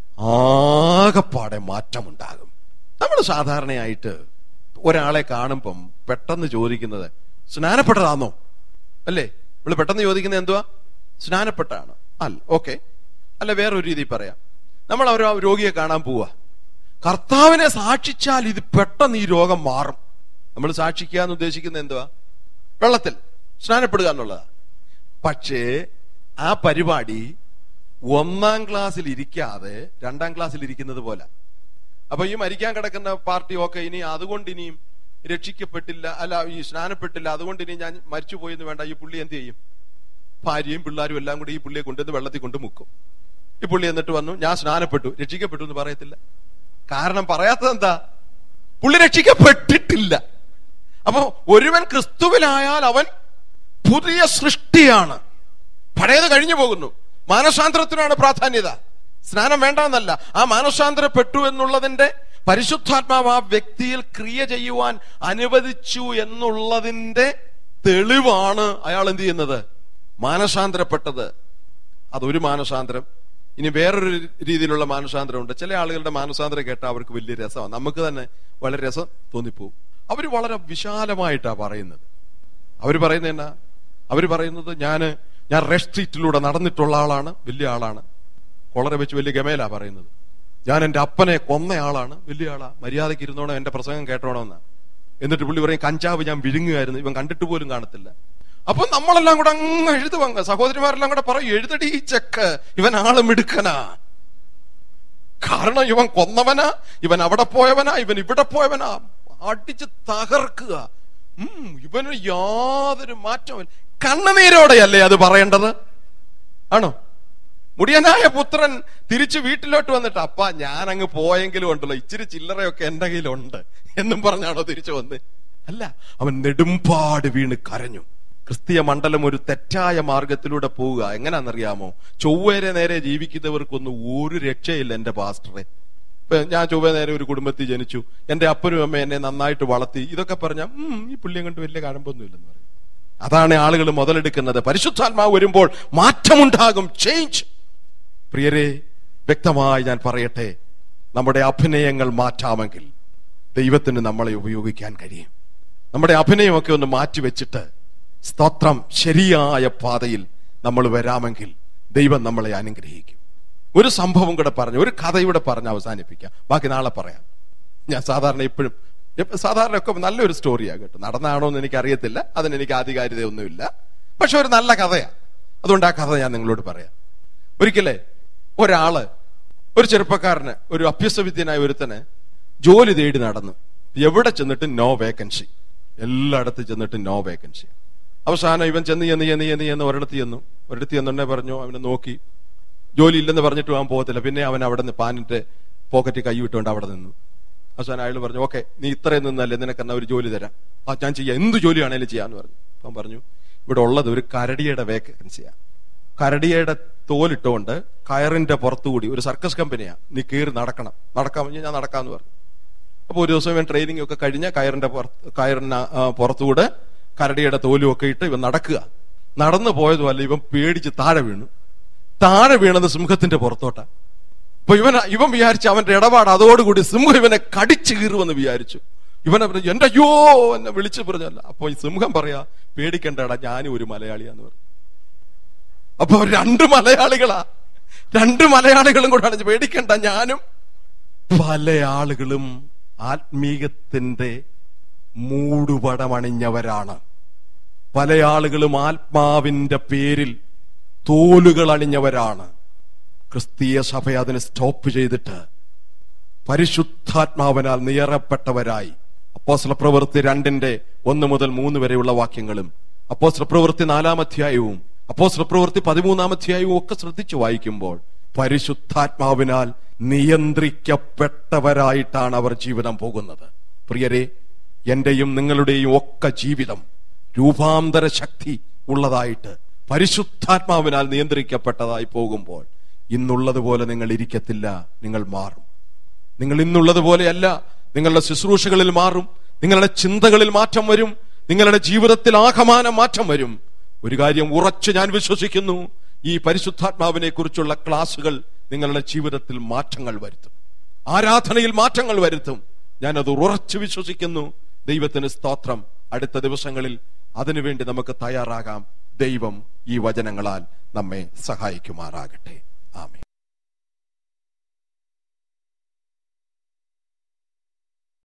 A: ആകപ്പാടെ മാറ്റമുണ്ടാകും. നമ്മൾ സാധാരണയായിട്ട് ഒരാളെ കാണുമ്പം പെട്ടെന്ന് ചോദിക്കുന്നത് സ്നാനപ്പെട്ടതാണോ? അല്ലേ? നമ്മൾ പെട്ടെന്ന് ചോദിക്കുന്നത് എന്തുവാ? സ്നാനപ്പെട്ടാണ്? അല്ല, ഓക്കെ. അല്ല, വേറൊരു രീതി പറയാം. നമ്മൾ ആ രോഗിയെ കാണാൻ പോവാ, കർത്താവിനെ സാക്ഷിച്ചാൽ ഇത് പെട്ടെന്ന് ഈ രോഗം മാറും. നമ്മൾ സാക്ഷിക്കുക എന്ന് ഉദ്ദേശിക്കുന്നത് എന്തുവാ? വെള്ളത്തിൽ സ്നാനപ്പെടുക എന്നുള്ളതാ. പക്ഷേ ആ പരിപാടി 1-ാം ക്ലാസ്സിൽ ഇരിക്കാതെ 2-ാം ക്ലാസ്സിൽ ഇരിക്കുന്നത് പോലെ. അപ്പൊ ഈ മരിക്കാൻ കിടക്കുന്ന പാർട്ടി ഒക്കെ ഇനി അതുകൊണ്ട് ഇനിയും രക്ഷിക്കപ്പെട്ടില്ല, അല്ല ഈ സ്നാനപ്പെട്ടില്ല, അതുകൊണ്ട് ഇനി ഞാൻ മരിച്ചുപോയെന്ന് വേണ്ട. ഈ പുള്ളി എന്ത് ചെയ്യും? ഭാര്യയും പിള്ളേരും എല്ലാം കൂടി ഈ പുള്ളിയെ കൊണ്ടുവന്ന് വെള്ളത്തിൽ കൊണ്ട് മുക്കും. ഈ പുള്ളി എന്നിട്ട് വന്നു, ഞാൻ സ്നാനപ്പെട്ടു, രക്ഷിക്കപ്പെട്ടു എന്ന് പറയത്തില്ല. കാരണം പറയാത്തത് എന്താ? പുള്ളി രക്ഷിക്കപ്പെട്ടിട്ടില്ല. അപ്പൊ ഒരുവൻ ക്രിസ്തുവിലായാൽ അവൻ പുതിയ സൃഷ്ടിയാണ്. പഴയത് കഴിഞ്ഞു പോകുന്നു. മാനസാന്തരത്തിനാണ് പ്രാധാന്യത. സ്നാനം വേണ്ട എന്നല്ല. ആ മാനസാന്തരപ്പെട്ടു എന്നുള്ളതിന്റെ പരിശുദ്ധാത്മാവ് ആ വ്യക്തിയിൽ ക്രിയ ചെയ്യുവാൻ അനുവദിച്ചു എന്നുള്ളതിന്റെ തെളിവാണ് അയാൾ എന്ത് ചെയ്യുന്നത്? മാനസാന്തരപ്പെട്ടത്. അതൊരു മാനസാന്തരം. ഇനി വേറൊരു രീതിയിലുള്ള മാനസാന്തരം ഉണ്ട്. ചില ആളുകളുടെ മാനസാന്തരം കേട്ടാൽ അവർക്ക് വലിയ രസമാണ്, നമുക്ക് തന്നെ വളരെ രസം തോന്നിപ്പോവും. അവര് വളരെ വിശാലമായിട്ടാണ് പറയുന്നത്. അവര് പറയുന്നത് എന്നാ? അവര് പറയുന്നത് ഞാൻ റെഡ് സ്ട്രീറ്റിലൂടെ നടന്നിട്ടുള്ള ആളാണ്, വലിയ ആളാണ്, കൊളറ വെച്ച് വലിയ ഗമേലാ പറയുന്നത്. ഞാൻ എന്റെ അപ്പനെ കൊന്ന ആളാണ്, വലിയ ആളാ, മര്യാദയ്ക്ക് ഇരുന്നോണം, എന്റെ പ്രസംഗം കേട്ടോണമെന്നാ. എന്നിട്ട് പുള്ളി പറയും കഞ്ചാവ് ഞാൻ വിഴുങ്ങുമായിരുന്നു, ഇവൻ കണ്ടിട്ട് പോലും കാണത്തില്ല. അപ്പൊ നമ്മളെല്ലാം കൂടെ അങ്ങ് എഴുതുവങ്ങ്, സഹോദരിമാരെല്ലാം കൂടെ പറയും, എഴുതടി ഈ ചെക്ക്, ഇവൻ ആള് മിടുക്കനാ. കാരണം ഇവൻ കൊന്നവനാ, ഇവൻ അവിടെ പോയവനാ, ഇവൻ ഇവിടെ പോയവനാ, അടിച്ച് തകർക്കുക. ഇവന് യാതൊരു മാറ്റവും. കണ്ണുനീരോടെയല്ലേ അത് പറയേണ്ടത്? ആണോ? മുടിയനായ പുത്രൻ തിരിച്ചു വീട്ടിലോട്ട് വന്നിട്ട്, അപ്പ ഞാൻ അങ്ങ് പോയെങ്കിലും ഉണ്ടല്ലോ, ഇച്ചിരി ചില്ലറയൊക്കെ എന്റെ കയ്യിലുണ്ട് എന്നും പറഞ്ഞാണോ തിരിച്ചു വന്ന്? അല്ല, അവൻ നെടുമ്പാട് വീണ് കരഞ്ഞു. ക്രിസ്തീയ മണ്ഡലം ഒരു തെറ്റായ മാർഗത്തിലൂടെ പോവുക. എങ്ങനാന്നറിയാമോ? ചൊവ്വേരെ നേരെ ജീവിക്കുന്നവർക്കൊന്നും ഒരു രക്ഷയില്ല എന്റെ പാസ്റ്ററെ. ഇപ്പൊ ഞാൻ ചൊവ്വേ നേരെ ഒരു കുടുംബത്തിൽ ജനിച്ചു, എന്റെ അപ്പനും അമ്മ എന്നെ നന്നായിട്ട് വളർത്തി, ഇതൊക്കെ പറഞ്ഞാൽ ഈ പുള്ളിയെ കണ്ട് വലിയ കഴമ്പൊന്നുമില്ലെന്ന് പറയും. അതാണ് ആളുകൾ മുതലെടുക്കുന്നത്. പരിശുദ്ധാത്മാവ് വരുമ്പോൾ മാറ്റമുണ്ടാകും, ചേഞ്ച്. പ്രിയരെ, വ്യക്തമായി ഞാൻ പറയട്ടെ, നമ്മുടെ അഭിനയങ്ങൾ മാറ്റാമെങ്കിൽ ദൈവത്തിന് നമ്മളെ ഉപയോഗിക്കാൻ കഴിയും. നമ്മുടെ അഭിനയമൊക്കെ ഒന്ന് മാറ്റിവെച്ചിട്ട് സ്തോത്രം, ശരിയായ പാതയിൽ നമ്മൾ വരാമെങ്കിൽ ദൈവം നമ്മളെ അനുഗ്രഹിക്കും. ഒരു സംഭവം കൂടെ പറഞ്ഞു, ഒരു കഥയൂടെ പറഞ്ഞ് അവസാനിപ്പിക്കാം, ബാക്കി നാളെ പറയാം. ഞാൻ സാധാരണ ഒക്കെ നല്ലൊരു സ്റ്റോറിയാ കേട്ടോ. നടന്നാണോ എന്ന് എനിക്ക് അറിയത്തില്ല, അതിനെനിക്ക് ആധികാരികതയൊന്നുമില്ല, പക്ഷെ ഒരു നല്ല കഥയാ. അതുകൊണ്ട് ആ കഥ ഞാൻ നിങ്ങളോട് പറയാം. ഒരിക്കലേ ഒരു ചെറുപ്പക്കാരന്, ഒരു അഭ്യസ്തവിദ്യനായ ഒരുത്തന് ജോലി തേടി നടന്നു. എവിടെ ചെന്നിട്ട് നോ വേക്കൻസി, എല്ലായിടത്ത് ചെന്നിട്ട് നോ വേക്കൻസി. അവസാനം ഇവൻ ചെന്ന് ഒരിടത്ത് ചെന്നുണ്ടേ പറഞ്ഞു, അവനെ നോക്കി, ജോലി ഇല്ലെന്ന് പറഞ്ഞിട്ട് അവൻ പോകത്തില്ല. പിന്നെ അവൻ അവിടെ നിന്ന് പാനിന്റെ പോക്കറ്റിൽ കൈ വിട്ടുകൊണ്ട് അവിടെ നിന്നു. അവസാനം അയാൾ പറഞ്ഞു, ഓക്കെ, നീ ഇത്രയും നിന്നല്ലേ, നിനക്കെന്നാ ഒരു ജോലി തരാം. ഞാൻ ചെയ്യാം, എന്ത് ജോലിയാണേലും ചെയ്യാന്ന് പറഞ്ഞു. അവൻ പറഞ്ഞു, ഇവിടെ ഉള്ളത് ഒരു കരടിയുടെ വേക്കൻസിയാ. കരടിയുടെ തോലിട്ടുകൊണ്ട് കയറിന്റെ പുറത്തുകൂടി, ഒരു സർക്കസ് കമ്പനിയാ, നീ കയറി നടക്കാൻ ഞാൻ നടക്കാന്ന് പറഞ്ഞു. അപ്പൊ ഒരു ദിവസം ഇവൻ ട്രെയിനിങ് ഒക്കെ കഴിഞ്ഞ കയറിന് പുറത്തുകൂടെ കരടിയുടെ തോലും ഒക്കെ ഇട്ട് ഇവൻ നടക്കുക. നടന്നു പോയതുമല്ല, ഇവൻ പേടിച്ച് താഴെ വീണത് സിംഹത്തിന്റെ പുറത്തോട്ടാ. അപ്പൊ ഇവൻ വിചാരിച്ചു അവന്റെ ഇടപാട് അതോടുകൂടി സിംഹം ഇവനെ കടിച്ചു കീറുമെന്ന് വിചാരിച്ചു. ഇവനെ എന്റെ അയ്യോ എന്നെ വിളിച്ചു പറഞ്ഞല്ല. അപ്പൊ ഈ സിംഹം പറയാ, പേടിക്കണ്ടടാ, ഞാനും ഒരു മലയാളിയാന്ന് പറഞ്ഞു. അപ്പൊ രണ്ട് മലയാളികളും കൂടെ പേടിക്കണ്ട, ഞാനും. പല ആളുകളും ആത്മീയത്തിന്റെ മൂടുപടമണിഞ്ഞവരാണ്. പല ആളുകളും ആത്മാവിന്റെ പേരിൽ തോലുകൾ അണിഞ്ഞവരാണ്. ക്രിസ്തീയ സഭ അതിനെ സ്റ്റോപ്പ് ചെയ്തിട്ട് പരിശുദ്ധാത്മാവിനാൽ നിറപ്പെട്ടവരായി അപ്പോസ്തലപ്രവൃത്തി 2:1 മുതൽ 3 വരെയുള്ള വാക്യങ്ങളും അപ്പോസ്തലപ്രവൃത്തി 4-ാം അധ്യായവും അപ്പോസ്തലപ്രവൃത്തി 13-ാം അധ്യായവും ഒക്കെ ശ്രദ്ധിച്ചു വായിക്കുമ്പോൾ പരിശുദ്ധാത്മാവിനാൽ നിയന്ത്രിക്കപ്പെട്ടവരായിട്ടാണ് അവർ ജീവിതം പോകുന്നത്. പ്രിയരെ, എന്റെയും നിങ്ങളുടെയും ഒക്കെ ജീവിതം രൂപാന്തര ശക്തി ഉള്ളതായിട്ട് പരിശുദ്ധാത്മാവിനാൽ നിയന്ത്രിക്കപ്പെട്ടതായി പോകുമ്പോൾ ഇന്നുള്ളതുപോലെ നിങ്ങൾ ഇരിക്കത്തില്ല, നിങ്ങൾ മാറും. നിങ്ങൾ ഇന്നുള്ളതുപോലെയല്ല, നിങ്ങളുടെ ശുശ്രൂഷകളിൽ മാറും, നിങ്ങളുടെ ചിന്തകളിൽ മാറ്റം വരും, നിങ്ങളുടെ ജീവിതത്തിൽ ആകമാനം മാറ്റം വരും. ഒരു കാര്യം ഉറച്ചു ഞാൻ വിശ്വസിക്കുന്നു, ഈ പരിശുദ്ധാത്മാവിനെ കുറിച്ചുള്ള ക്ലാസുകൾ നിങ്ങളുടെ ജീവിതത്തിൽ മാറ്റങ്ങൾ വരുത്തും, ആരാധനയിൽ മാറ്റങ്ങൾ വരുത്തും. ഞാനത് ഉറച്ചു വിശ്വസിക്കുന്നു. ദൈവത്തിന് സ്തോത്രം. അടുത്ത ദിവസങ്ങളിൽ അതിനുവേണ്ടി നമുക്ക് തയ്യാറാകാം. ദൈവം ഈ വചനങ്ങളാൽ നമ്മെ സഹായിക്കുമാറാകട്ടെ.